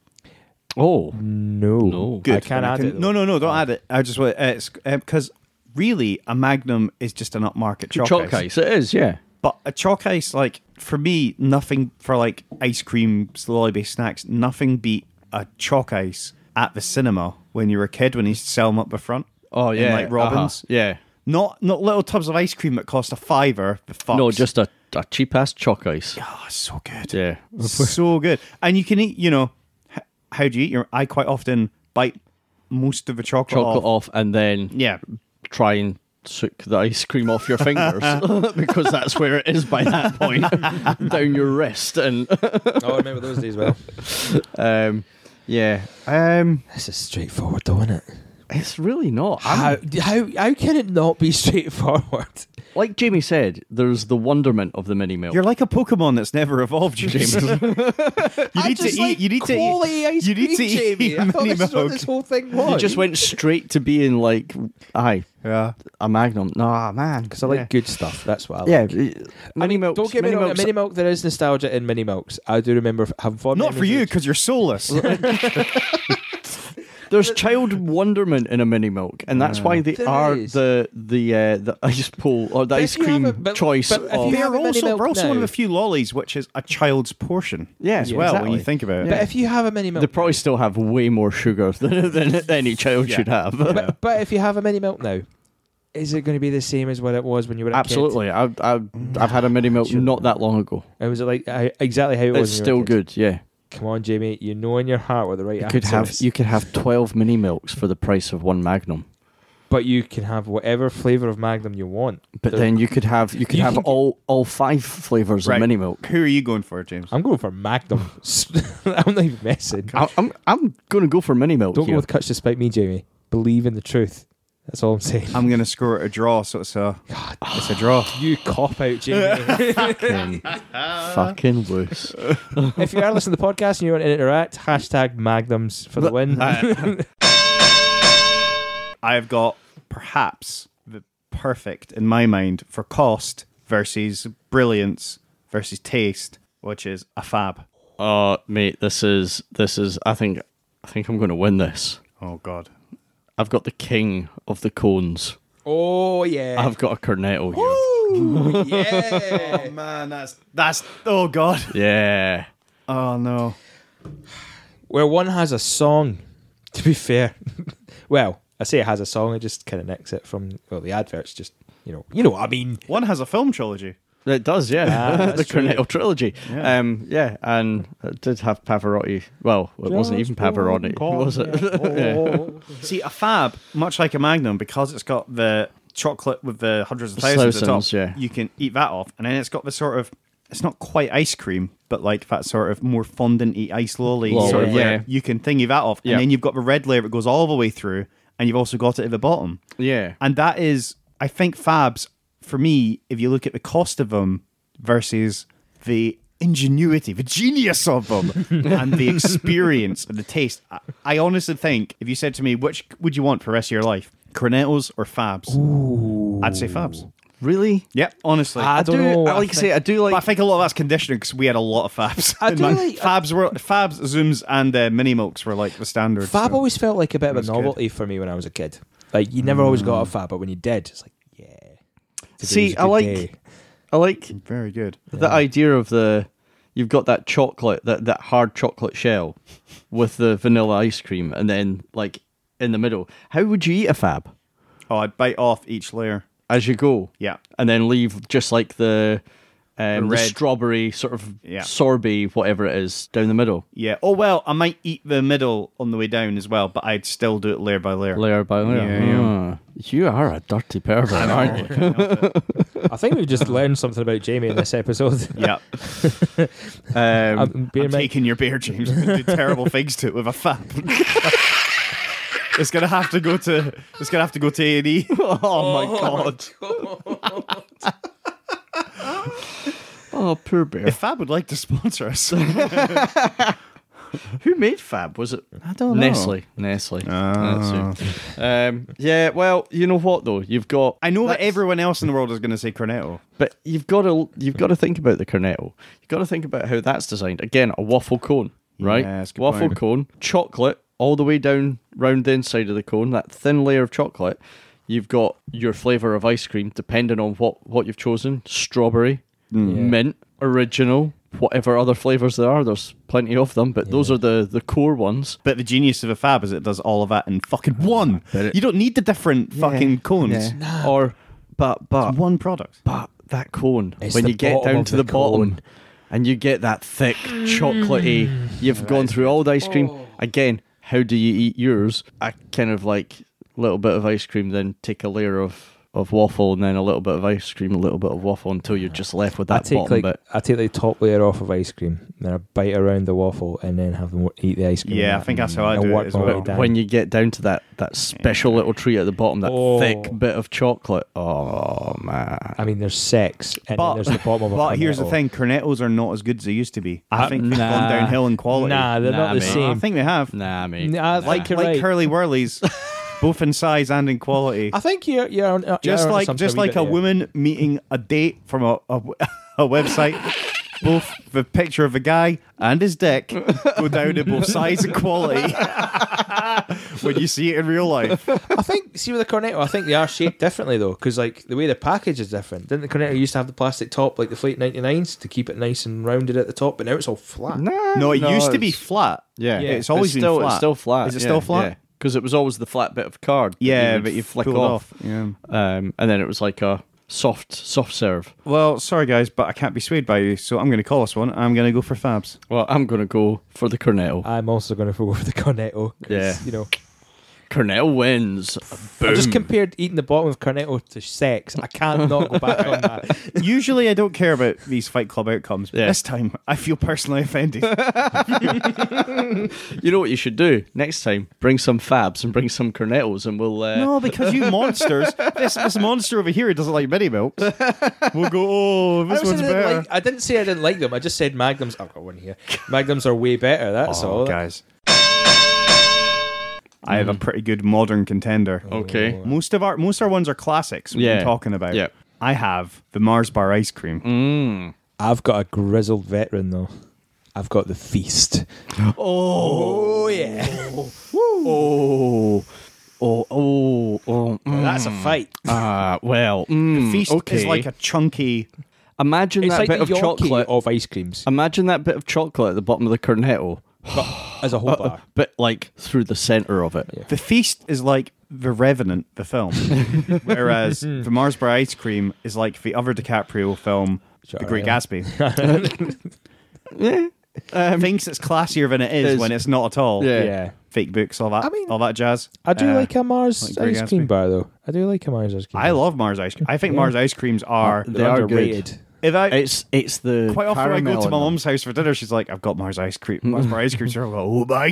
Oh, No, No. I can't Then add can- it. No, though. no, no. Don't add it. I just want uh, it's because really a Magnum is just an upmarket chalk, chalk ice. It is, yeah. But a chalk ice, like for me, nothing for like ice cream, lolly based snacks. Nothing beat a chalk ice at the cinema when you were a kid when they used to sell them up the front. Oh in, yeah, like Robbins. uh-huh, yeah. Not not little tubs of ice cream that cost a fiver. The fucks. No, just a, a cheap ass chalk ice. oh, so good. Yeah. So good. And you can eat. You know, h- how do you eat? Your I quite often bite most of the chocolate, Chocolate off. off and then Yeah. try and suck the ice cream off your fingers because that's where it is by that point, down your wrist. And Oh, I remember those days well. um, yeah, um, This is straightforward, though, isn't it? it's really not. I'm- How, how how can it not be straightforward? like Jamie said, there's the wonderment of the mini milk. You're like a Pokemon that's never evolved, James. you I need to just eat. like You need to eat. quality ice you need cream, to eat Jamie. I thought mini this is what milk. this whole thing was. You just went straight to being like, aye, Yeah. a Magnum. Nah, man, because I like yeah. good stuff. That's what I Yeah, like. mini milk. Don't get me mini wrong. milks- Mini milk, there is nostalgia in mini milks. I do remember having fun. Not for you because you're soulless. There's child wonderment in a mini milk, and that's why they There are is. the the uh, the ice pool or the But ice if you have cream a- but- choice. but if of, you have We're a mini also, milk we're also one of now. the few lollies which is a child's portion Yeah, as yeah, well when exactly. you think about it. Yeah. But if you have a mini milk, they probably still have way more sugar than, than any child Yeah. should have. but, but if you have a mini milk now, is it going to be the same as what it was when you were a Absolutely, I've, I've I've had a mini milk not that long ago. kid? And was it like uh, exactly how it was? It's when you were still a kid? good. Yeah, Come on, Jamie. You know in your heart what the right you answer could have is. you could have twelve mini milks for the price of one Magnum. but you can have whatever flavor of Magnum you want. But The- then you could have you could You have can get- all all five flavors Right. of mini milk. Who are you going for, James? I'm going for Magnum. I'm not even messing. I, I'm I'm going to go for mini milk. Don't here. go with cuts to spite me, Jamie. Believe in the truth. That's all I'm saying. I'm going to score it a draw, so it's a it's a draw. You cop out, Jamie. fucking, fucking loose. If you are listening to the podcast and you want to interact, hashtag Magnums for the win. I've got perhaps the perfect in my mind for cost versus brilliance versus taste, which is a Fab. Oh, mate, this is this is. I think I think I'm going to win this. Oh God. I've got the king of the cones. Oh yeah. I've got a Cornetto here. Ooh, yeah. Oh man, that's that's oh God. Yeah. Oh no. Where one has a song, to be fair. Well, I say it has a song, it just kind of nicks it from, well, the adverts just, you know, you know what I mean. One has a film trilogy. It does, yeah. Ah, the that's true. Cornetto trilogy. Yeah. Um, yeah, and it did have Pavarotti. Well, it wasn't even Pavarotti, was it? Yeah. See, a Fab, much like a Magnum, because it's got the chocolate with the hundreds of thousands at the top, Thousands, yeah. you can eat that off. And then it's got the sort of, it's not quite ice cream, but like that sort of more fondant-y ice lolly Lolly, sort of yeah. layer. You can thingy that off. Yeah. And then you've got the red layer that goes all the way through, and you've also got it at the bottom. Yeah. And that is, I think Fabs, for me, if you look at the cost of them versus the ingenuity, the genius of them, and the experience and the taste, I, I honestly think if you said to me, which would you want for the rest of your life, Cornettos or Fabs? Ooh. I'd say Fabs. Really? Yep, honestly. I I don't do, know. I like to say, I do but I like... think a lot of that's conditioning because we had a lot of Fabs. I In do my- like- Fabs were Fabs, Zooms, and uh, Mini Milks were like the standard. Fab so. always felt like a bit of a That's good. novelty for me when I was a kid. Like, you never always got a Fab, but when you did, it's like, yeah. today's See, a I good like... day. I like Very good. the idea of the... You've got that chocolate, that, that hard chocolate shell with the vanilla ice cream, and then, like, in the middle. How would you eat a Fab? Oh, I'd bite off each layer. As you go? Yeah. And then leave just like the... Um, The the red. strawberry sort of Yeah. sorbet, whatever it is, down the middle. Yeah. Oh, well, I might eat the middle on the way down as well, but I'd still do it layer by layer. Layer by layer. Yeah, yeah. Ah, you are a dirty pervert, aren't you? I think we've just learned something about Jamie in this episode. Yeah. Um, Um, bear in I'm mind- taking your beer, James. I'm gonna do terrible things to it with a Fab. It's gonna have to go to. It's gonna have to go to A and E. oh my god. Oh, poor bear. If Fab would like to sponsor us, Who made Fab? Was it I don't know. Nestle? Nestle. Ah. That's it. Um, yeah, well, you know what though? You've got I know that that's- everyone else in the world is going to say Cornetto. but you've got to you've got to think about the Cornetto. You've got to think about how that's designed. Again, a waffle cone, right? Yeah, that's a good Waffle point. cone, chocolate all the way down round the inside of the cone, that thin layer of chocolate. You've got your flavour of ice cream, depending on what, what you've chosen. Strawberry, mint, original, whatever other flavours there are. There's plenty of them, but those are the, the core ones. But the genius of a Fab is it does all of that in fucking one. But it- You don't need the different fucking cones. Or, but, but, It's one product. but that cone, It's when the you get bottom down of to the, the bottom cone. and you get that thick, chocolatey, you've gone through all the ice cream. Again, how do you eat yours? I kind of like a little bit of ice cream, then take a layer of, of waffle, and then a little bit of ice cream, a little bit of waffle, until you're just left with I that take bottom like bit. I take the top layer off of ice cream, then I bite around the waffle, and then have them eat the ice cream. Yeah, and I that, think that's how I and do it work as my well. way down. When you get down to that, that special little treat at the bottom, that Oh. thick bit of chocolate, oh man. I mean, there's sex, and But, then there's the bottom of a but here's the Cornetto. thing: Cornettos are not as good as they used to be. I Uh, think they've nah. gone downhill in quality. Nah, they're Nah, not the mate. same. I think they have. Nah, mate. Nah, I Like think you're like right. Curly Whirlies, both in size and in quality. I think you're you're on, you're Just on like something just wee like bit a there. woman meeting a date from a a, a website. Both the picture of a guy and his dick go down in both size and quality when you see it in real life. I think, see with the Cornetto, I think they are shaped differently though, because like the way the package is different. Didn't the Cornetto used to have the plastic top like the Flight ninety-nines to keep it nice and rounded at the top, but now it's all flat. Nah, No, it used to be it's- flat. Yeah, Yeah. It's always it's been still, flat. It's still flat. Is it still flat? Because it was always the flat bit of card. that Yeah, you would but you flick pull it off. off. Yeah. Um, and then it was like a soft, soft serve. Well, sorry guys, but I can't be swayed by you, so I'm going to call this one. I'm going to go for Fabs. Well, I'm gonna go for the Cornetto. I'm also going to go for the Cornetto. 'cause, Yeah. you know, Cornetto wins. Boom. I just compared eating the bottom of Cornetto to sex. I can't not go back on that. Usually, I don't care about these Fight Club outcomes, but Yeah. this time I feel personally offended. You know what you should do next time? Bring some Fabs and bring some Cornettos, and we'll. Uh, No, because you monsters, this this monster over here doesn't like Mini Milks. We'll go, oh, I, this also one's didn't better. like, I didn't say I didn't like them. I just said Magnums. I've got one here. Magnums are way better. That's Oh, all. guys. I have a pretty good modern contender. Okay. Most of our most of our ones are classics we've Yeah. been talking about. Yeah. I have the Mars bar ice cream. Mm. I've got a grizzled veteran though. I've got the Feast. Oh, yeah. oh, oh, oh, oh. Mm. That's a fight. Ah, well, mm, Feast okay. is like a chunky. Imagine It's that like bit the of Yorkie chocolate. of ice creams, Imagine that bit of chocolate at the bottom of the cornetto, but as a whole bar. but like through the center of it. Yeah. The Feast is like The Revenant, the film, whereas the Mars bar ice cream is like the other DiCaprio film, Shutter The Great Island. Gatsby. Yeah. Um, Thinks it's classier than it is, Is- when it's not at all. Yeah. Yeah. Fake books, all that, I mean, all that jazz. I do Uh, like a Mars like Great ice cream Gatsby. bar though. I do like a Mars ice cream. I bar. love Mars ice cream. I think Yeah. Mars ice creams are. They They're are underrated. If I, it's it's the quite often I go caramel to my in them. mum's house for dinner, she's like, "I've got Mars ice cream, Mars bar ice cream." So I go, "Oh my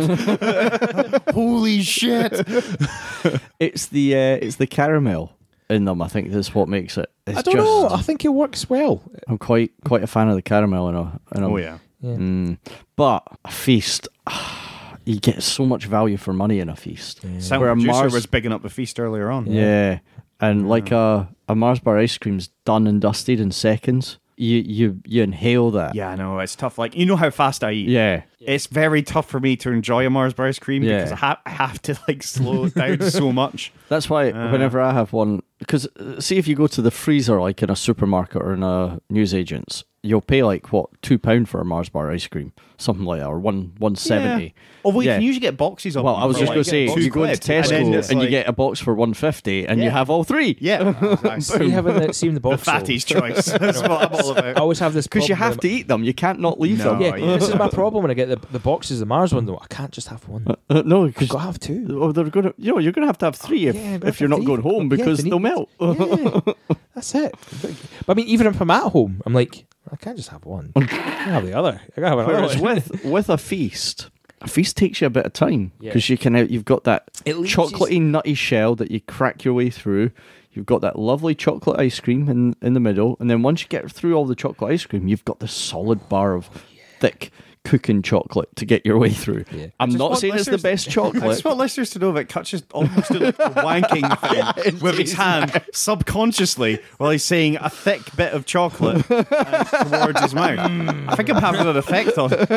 god, holy shit!" It's the uh, it's the caramel in them. I think that's what makes it. It's I don't just, know. I think it works well. I'm quite quite a fan of the caramel in a. In a Oh yeah. Yeah. Mm. But a feast, you get so much value for money in a feast. Sound Where a producer Mars- was bigging up the feast earlier on. Yeah, and like a a Mars bar ice cream's done and dusted in seconds. You you you inhale that. Yeah, I know it's tough. Like, you know how fast I eat. Yeah. It's very tough for me to enjoy a Mars bar ice cream Yeah. because I, ha- I have to like slow it down so much. That's why Uh. whenever I have one, because uh, see if you go to the freezer like in a supermarket or in a newsagent's, you'll pay like what two pound for a Mars bar ice cream, something like that, or one one seventy. Oh, well, you Yeah. can usually get boxes of Well, them I was for, just like, going to say, two you go into quid, and Tesco then and, it's you like- get a box for one fifty, and you Yeah. have all three. Yeah, nice. So you haven't seen the The box. though. fatty's choice. That's what I'm all I about. always have this Because you problem have to eat them, you can't not leave No. them. Yeah, yeah. this is my problem when I get the, the boxes, the Mars one though. I can't just have one. Uh, no, I've because got to have two. oh, they're gonna, you know, you're gonna have to have three if, Yeah, I'm gonna if you're have not to going eat- home yeah, because if I they'll need- melt. Yeah, that's it. But I mean, even if I'm at home, I'm like, I can't just have one. I gotta have the other. I gotta have another Whereas one. with with a feast, a feast takes you a bit of time Yeah. because you can you've got that It leaves you- chocolatey nutty shell that you crack your way through. You've got that lovely chocolate ice cream in in the middle, and then once you get through all the chocolate ice cream, you've got this solid bar of thick cooking chocolate to get your way through. Yeah. I'm just not want saying it's the listeners- best I chocolate. just want listeners to know that Kutch is almost doing a wanking thing with his hand subconsciously while he's saying a thick bit of chocolate uh, towards his mouth. I think I'm having an effect on it.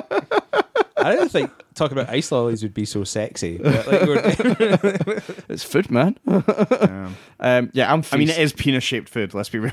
I don't think talking about ice lollies would be so sexy. But like we're- It's food, man. Um, Um, yeah, I'm. Feast I mean, it is penis-shaped food, let's be real.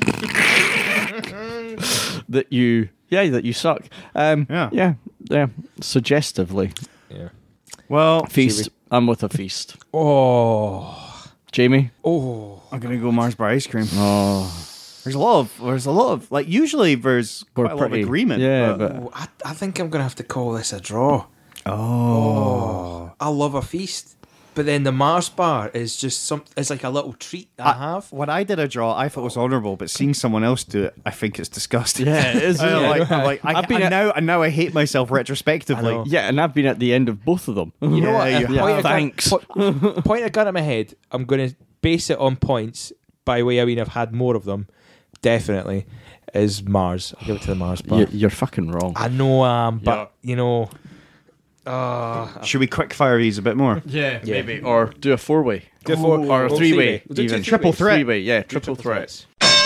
that you. Yeah, that you suck. Um, Yeah. yeah, yeah. Suggestively, yeah. Well, feast. I'm with a feast. Oh, Jamie. oh. I'm going to go Mars bar ice cream. Oh, There's a lot of, there's a lot of, like, usually there's We're quite a lot pretty- of agreement. yeah, but, Oh, I, I think I'm gonna have to call this a draw. oh. I love a feast, but then the Mars bar is just some. It's like a little treat I, have. When I did a draw, I thought it was honourable, but seeing someone else do it, I think it's disgusting. yeah, it is. I isn't it? like, I'm like, I, I've been and at- now, and now I hate myself I retrospectively. know. Yeah, and I've been at the end of both of them. You know Yeah, what? you If have. point a gun- Thanks. po- point a gun at my head. I'm going to base it on points. By way, I mean I've had more of them. Definitely is Mars. I'll give it to the Mars bar. You're, you're fucking wrong. I know I am, but you know, uh, Should we quick fire these a bit more? Yeah, Yeah. maybe. Or do a four way. Do a four- or a or three way. three-way. We'll do Even two triple three-ways. three way. Yeah, do triple threat. threats.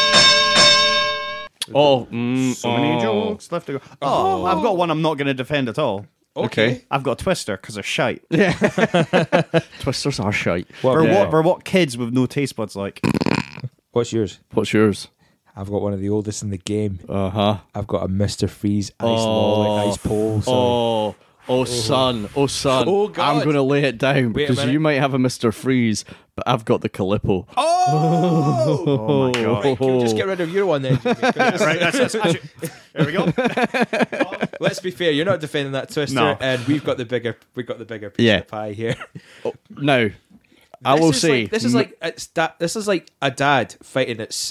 Oh, mm, So many oh. jokes left to go. Oh, I've got one I'm not going to defend at all. Okay. I've got Twister because of shite. Twisters are shite. What, For Yeah. what? For what kids with no taste buds like? What's yours? What's yours? I've got one of the oldest in the game. Uh huh. I've got a Mister Freeze ice Oh. lolly, ice pole. Sorry. Oh, oh, son, oh, son. Oh, God. I'm going to lay it down Wait a because minute. you might have a Mister Freeze, but I've got the Calippo. Oh! Oh my god! Right, can we just get rid of your one then, Jimmy? 'Cause right, that's, that's, that's there we go. let's be fair, you're not defending that Twister, No. and we've got the bigger, we've got the bigger piece Yeah. of pie here. Now, I This will is say, like, this is like it's da- this is like a dad fighting its son.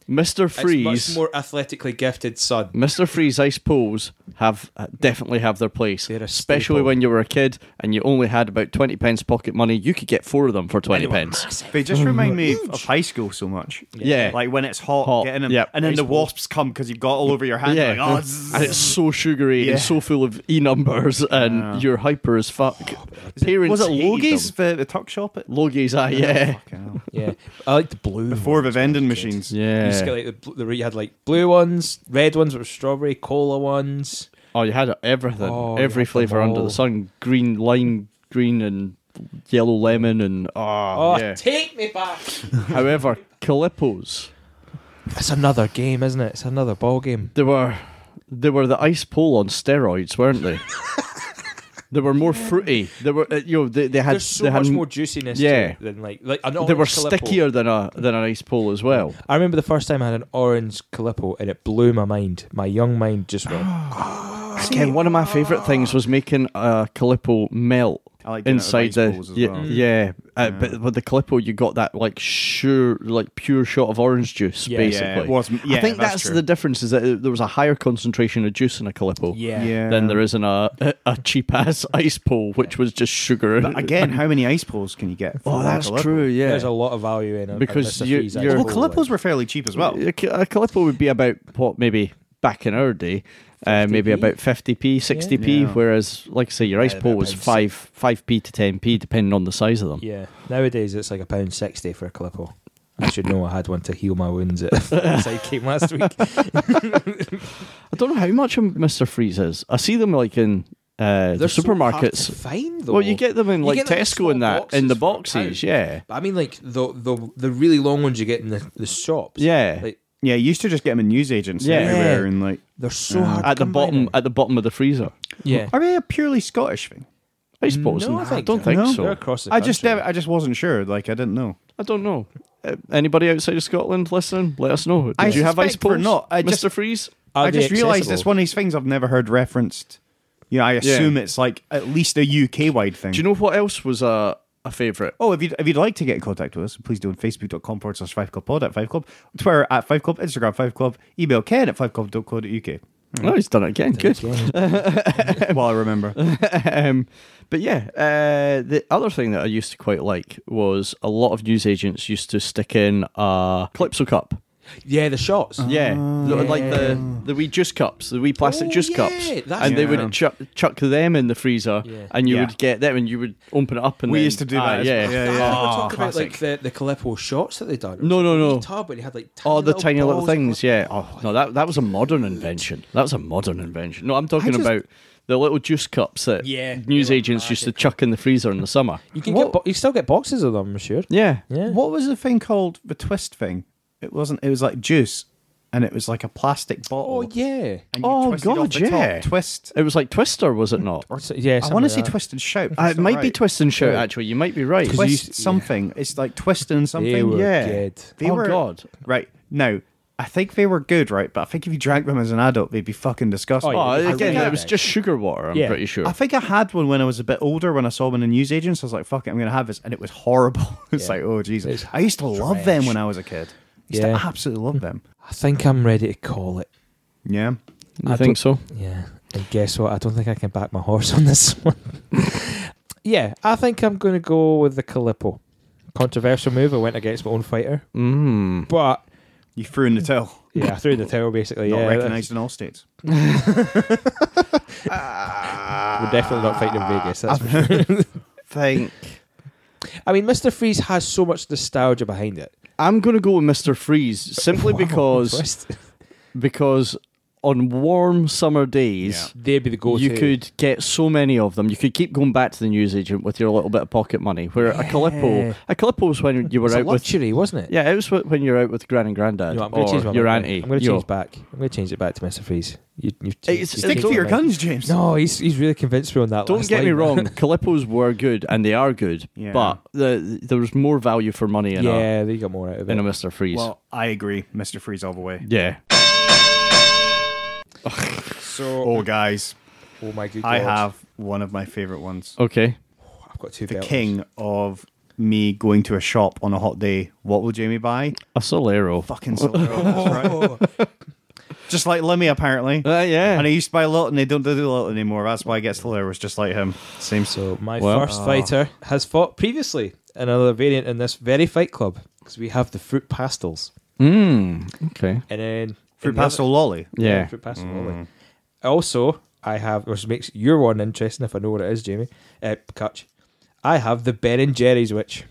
Mister It's Freeze. much more athletically gifted son. Mister Freeze ice pools have uh, definitely have their place, They're a especially staple. when you were a kid and you only had about twenty pence pocket money. You could get four of them for twenty pence. They just remind me of high school so much. Yeah. Like when it's hot, Hot, getting them, yep. and then Ice the balls. wasps come because you've got all over your hand. Yeah, Like, oh, zzz. and it's so sugary Yeah. and so full of e numbers, and Yeah. you're hyper as fuck. Parents was it hated Logie's, them. the, the tuck shop? At Logie's, ah, yeah, Fucking hell. Yeah, I like the blue. Before the ones. vending machines. You used to get yeah. like the, bl- the you had like blue ones, red ones were strawberry, cola ones. Oh, you had everything, Oh, you every had them flavour under all. the sun. Green, lime green, and yellow lemon, and oh, Oh, yeah. take me back! However, Calippos, It's another game, isn't it? It's another ball game. they were they were the ice pole on steroids, weren't they? They were more fruity. They were, uh, you know, they, they had There's so they had much more juiciness yeah. to it than like like an They were orange Calippo. stickier than a than an ice pole as well. I remember the first time I had an orange Calippo and it blew my mind. My young mind just went. Again, one of my favourite things was making a Calippo melt I like doing it with inside ice the balls as yeah, well. yeah. Uh, Yeah. But with the Calippo, you got that like sure, like pure shot of orange juice, Yeah. basically. Yeah, it was, yeah, I think that's, true. the difference is that uh, there was a higher concentration of juice in a Calippo Yeah. Yeah. than there is in a a, a cheap ass ice pole, which was just sugar. But again, how many ice poles can you get? oh, from that's a Calippo? true. Yeah, There's a lot of value in it. Because you- you're- Well, Well, Calippos were fairly cheap as well. A Ca- a Calippo would be about what maybe back in our day. Uh, maybe fifty p? about fifty p, sixty p, Yeah. whereas, like I say, your ice Yeah, pole about was pound five five p to ten p, depending on the size of them. Yeah. Nowadays it's like a pound sixty for a Calippo. I should know I had one to heal my wounds at side came last week. I don't know how much a Mister Freeze is. I see them like in uh, the They're so hard supermarkets. to find though. Well, you get them in You like get them in Tesco and small that in the boxes for a boxes. pound. Yeah, But I mean, like the the the really long ones you get in the, the shops. yeah. Like Yeah, you used to just get them in newsagents Yeah. everywhere, and like, they're so Yeah. hard at to the come by bottom, now. at the bottom of the freezer. Yeah. are they a purely Scottish thing? I suppose. No, I I, think don't so. think No? so. They're across the I just, country. never, I just wasn't sure. Like, I didn't know. I don't know. Uh, anybody outside of Scotland listening? Let us know. Did I you have ice suspect we're poles? not. I Mister just- Freeze. Are I they just realised accessible? it's one of these things I've never heard referenced. Yeah, I assume it's like at least a U K wide thing. Do you know what else was a a favourite? Oh, if you'd, if you'd like to get in contact with us, please do on facebook.com forward slash five club pod at five club, Twitter at five club, Instagram five club, email ken at five club dot co dot uk. Oh, he's done it again. Good. Well, I remember. um, but yeah, uh, the other thing that I used to quite like was a lot of newsagents used to stick in a Calypso cup. Yeah, the shots. Yeah, the- like the yeah. the wee juice cups, the wee plastic Oh, juice yeah, cups, that's- and they Yeah. would chuck chuck them in the freezer, Yeah. and you Yeah. would get them, and you would open it up, and We then- used to do Ah, that as yeah, well. Yeah, I yeah. thought we were Oh, talking about like classic. the, the Calippo shots that they done. It was No, like no, a wee no. Tub, and you had like tiny Oh, the little tiny little balls of things, Calippo. yeah. Oh no, that that was a modern invention. That was a modern invention. No, I'm talking just- about the little juice cups that Yeah, news they were agents used to magic. chuck in the freezer in the summer. You can What- get bo- you still get boxes of them, I'm sure. Yeah, Yeah. What was the thing called? The twist thing? It wasn't. It was like juice, and it was like a plastic bottle. Oh yeah. And you Oh, twisted off God, the top. yeah. Twist. it was like Twister, was it not? So, yeah. I something want to like say that. twist and shout. Uh, That's it not might be right. twist and shout. Yeah. Actually, you might be right. Because Twist you- something. It's like twisting something. They were Yeah. good. They oh were God! right now. I think they were good, right? But I think if you drank them as an adult, they'd be fucking disgusting. Oh, Oh, yeah. again, I it was really- just sugar water. I'm Yeah. pretty sure. I think I had one when I was a bit older when I saw one in newsagents. I was like, fuck it, I'm going to have this. And it was horrible. It's Yeah. like, oh, Jesus. It's I used to love them trash. when I was a kid. I used Yeah. to absolutely love them. I think I'm ready to call it. Yeah. you I think so? Yeah. And guess what? I don't think I can back my horse on this one. Yeah, I think I'm going to go with the Calippo. Controversial move. I went against my own fighter, Mm. but You threw in the towel. yeah, I threw in the towel basically. Not yeah, recognised in all states. we're definitely not fighting in Vegas. That's for sure. Think I mean, Mister Freeze has so much nostalgia behind it. I'm going to go with Mister Freeze simply Wow, because twist. because on warm summer days. They'd be the go-to. You could get so many of them. You could keep going back to the newsagent with your little bit of pocket money. Where a Calippo, a Calippo was when you were It's a out with. luxury, wasn't it? Yeah, it was wh- when you're out with Gran and Granddad You know, I'm going to or change my your mind. auntie. I'm going to Yo. change back. I'm going to change it back to Mister Freeze. You, you've It's- you've it's- Stick changed to your my mind. guns, James. No, he's he's really convinced me on that. Don't last get me line. wrong, Calippos were good and they are good, Yeah. but the, there was more value for money in yeah, they got more out of a it. in a Mister Freeze. Well, I agree. Mister Freeze all the way. yeah. so, Oh, guys. oh my good I God. have one of my favourite ones. Okay. I've got two The belters. king of me going to a shop on a hot day, what will Jamie buy? A Solero. Fucking Solero. That's right. Just like Lemmy, apparently. Uh, yeah. And I used to buy Lilton, they don't do Lilton anymore. That's why I get Soleros, just like him. Same. So my Well- first fighter has fought previously another variant in this very Fight Club because we have the fruit pastels, Mm, okay. and then Fruit in the pastel lolly. other- Yeah. fruit pastel lolly. Also, I have, which makes your one interesting if I know what it is, Jamie. Uh, Kutch. I have the Ben and Jerry's witch.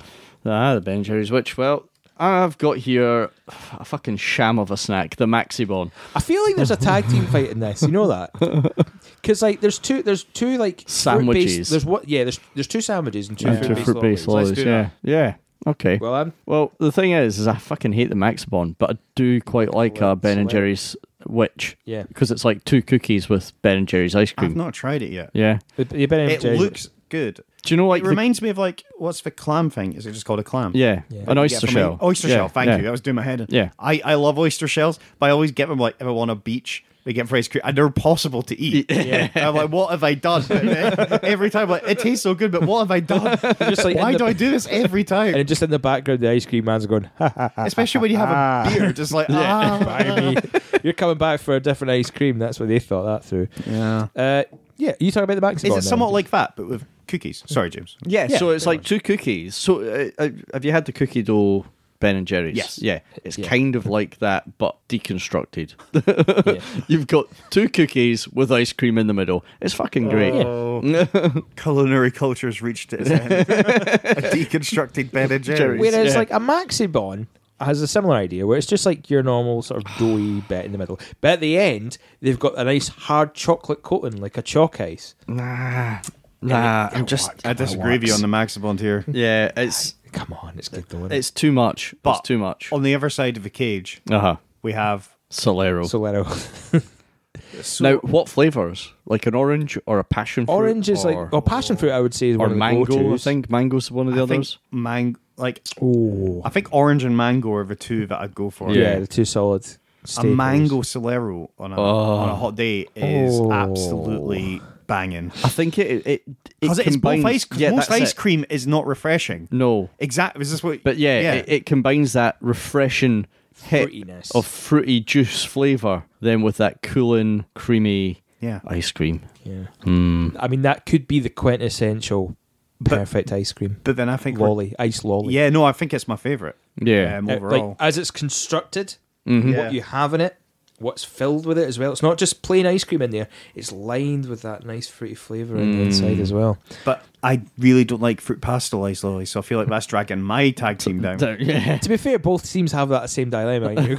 Ah, the Ben and Jerry's Witch. Well, I've got here a fucking sham of a snack, the Maxibon. I feel like there's a tag team fight in this. You know that? Because like there's two, there's two like Sandwiches. fruit-based- There's what? Yeah, there's there's two sandwiches and two Yeah, two fruit-based fruit-based lollies. lollies. Let's do Yeah, that. yeah. Okay. Well, I'm Well, the thing is, is I fucking hate the Maxibon, but I do quite like a Well, Ben and so well. Jerry's Witch. Yeah. Because it's like two cookies with Ben and Jerry's ice I've cream. not tried it yet. Yeah. the, the Ben and It Jerry's looks good. Do you know like It the- reminds me of like, what's the clam thing? Is it just called a clam? yeah, Yeah. an You oyster get from shell. a- Oyster Yeah, shell, thank yeah. you. That was doing my head in. Yeah. I, I love oyster shells, but I always get them like if I want a beach. They get for ice cream, and they're impossible to eat. Yeah. I'm like, what have I done? Every time, like, it tastes so good, but what have I done? just like Why in the- do I do this every time? And just in the background, the ice cream man's going, ha ha ha. Especially when you have a beer, just like, ah. Buy me. You're coming back for a different ice cream. That's what they thought that through. Yeah. Uh, yeah, you talking about the Maxibon? Is it then? somewhat like that, but with cookies? Sorry, James. Yeah, Yeah, so it's pretty like two cookies. So uh, uh, have you had the cookie dough Ben and Jerry's? Yes. Yeah, it's Yeah. kind of like that, but deconstructed. Yeah. You've got two cookies with ice cream in the middle. It's fucking great. Oh, culinary culture's reached its end. A deconstructed Ben and Jerry's. Jerry's. Whereas Yeah. like a Maxibon has a similar idea where it's just like your normal sort of doughy bit in the middle. But at the end, they've got a nice hard chocolate coating like a chalk ice. Nah, nah. I'm just. I disagree with you on the Maxibond here. Yeah, it's Come on, it's good though. Isn't it's too much. But it's too much. On the other side of the cage, Uh huh. we have Solero. it? So little. Now, what flavors? Like an orange or a passion fruit? Orange is or, like, well, passion fruit I would say is or one of the mango. I go-tos. think mango's one of the I think others. mang- like Oh, I think orange and mango are the two that I'd go for. yeah, the two solid. A staples. mango Solero on a Oh. on a hot day is Oh. absolutely banging. I think it it it Because it's both combines. ice. 'cause yeah, most that's ice it. cream is not refreshing. No, Exactly. Is this what? but yeah, yeah. It, it combines that refreshing hit Fruitiness. of fruity juice flavor, then with that cooling, creamy yeah. ice cream. Yeah. Mm. I mean, that could be the quintessential But- perfect ice cream. But then I think we're- Lolly, ice lolly. Yeah, no, I think it's my favorite. Yeah. Um, Uh, overall. like as it's constructed, Mhm. Yeah. what you have in it, what's filled with it as well. It's not just plain ice cream in there. It's lined with that nice fruity flavour in the inside as well. But I really don't like fruit pastel ice lolly, so I feel like that's dragging my tag team down. Yeah. To be fair, both teams have that same dilemma. You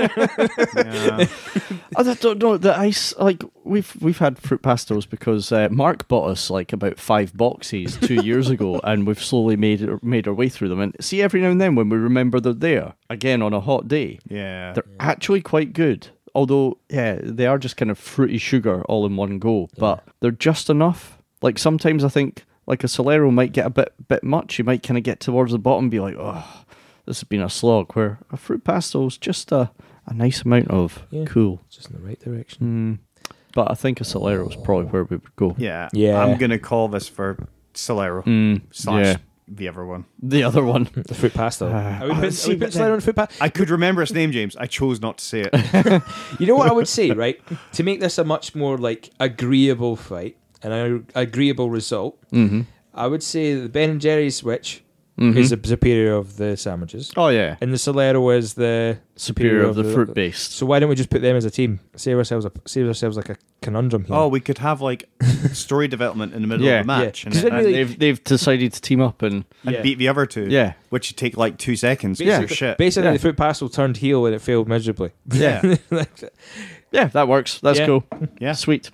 Yeah. I don't know the ice. Like we've we've had fruit pastels because uh, Mark bought us like about five boxes two years ago, and we've slowly made it, made our way through them. And see, every now and then when we remember they're there again on a hot day, Yeah. they're actually quite good. Although, yeah, they are just kind of fruity sugar all in one go, but they're just enough. Like sometimes I think like a Solero might get a bit bit much. You might kind of get towards the bottom and be like, oh, this has been a slog. Where a fruit pastel's just a, a nice amount of Yeah. cool. Just in the right direction. Mm. But I think a Solero is probably where we would go. Yeah. Yeah. I'm going to call this for Solero Mm, slash yeah. the other one. The other one. The fruit pastel. Ah. are we putting, see, are we but putting Solero on fruit pastel? I could remember its name, James. I chose not to say it. You know what I would say, right? To make this a much more like agreeable fight and an agreeable result, Mm-hmm. I would say the Ben and Jerry's Witch Mhm. is the superior of the sandwiches, Oh, yeah. and the Solero is the Superior of the fruit based. So why don't we just put them as a team? Save ourselves a save ourselves like a conundrum here. Oh, we could have like story development in the middle Yeah, of the match yeah. and, 'Cause then- then And really- they've, they've decided to team up and. and Yeah. beat the other two. Yeah. Which would take like two seconds. Yeah. Yeah. Shit. Basically, Yeah. the fruit pastel turned heel and it failed miserably. Yeah. Yeah, that works. That's Yeah. cool. Yeah. Sweet.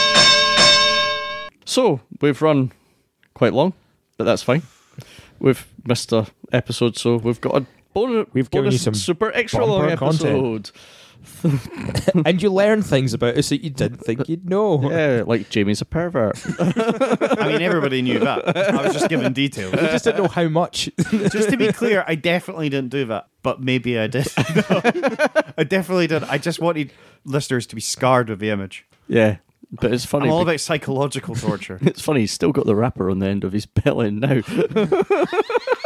So, we've run quite long, but that's fine. We've missed a episode, so we've got a bonus, We've given bonus you some super extra long bumper content. episode. And you learn things about us that you didn't think you'd know. Yeah, like Jamie's a pervert. I mean, everybody knew that. I was just giving details. We just didn't know how much. Just to be clear, I definitely didn't do that, but maybe I did. I definitely did. I just wanted listeners to be scarred with the image. Yeah, but it's funny. I'm all be- about psychological torture. It's funny, he's still got the wrapper on the end of his belly now.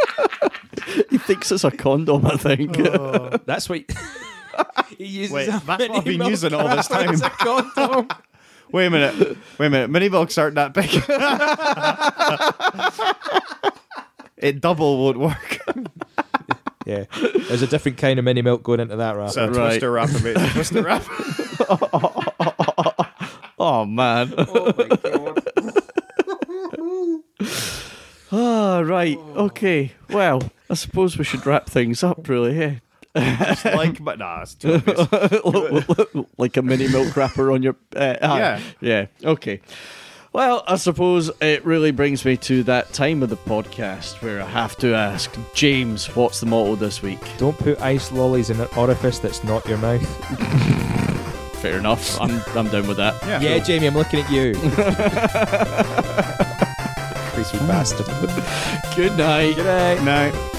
thinks it's a condom, I think. That's what he uses. Wait, a that's what I've mini been milk using all this crapper time. as a condom. Wait a minute. Wait a minute. Mini milks aren't that big. It double won't work. Yeah, there's a different kind of mini milk going into that wrap. It's a Right. twister wrapper, mate. It's a twister wrapper. Oh, man. Oh my god. Ah, right. Okay. Well, I suppose we should wrap things up, really, eh? It's like, but nah, it's too obvious. Like a mini milk wrapper on your... Uh, ah, Yeah. Yeah. Okay. Well, I suppose it really brings me to that time of the podcast where I have to ask, James, what's the motto this week? Don't put ice lollies in an orifice that's not your mouth. Fair enough. I'm I'm down with that. Yeah. Yeah, Jamie, I'm looking at you. Greasy bastard. Good night. Good night. No.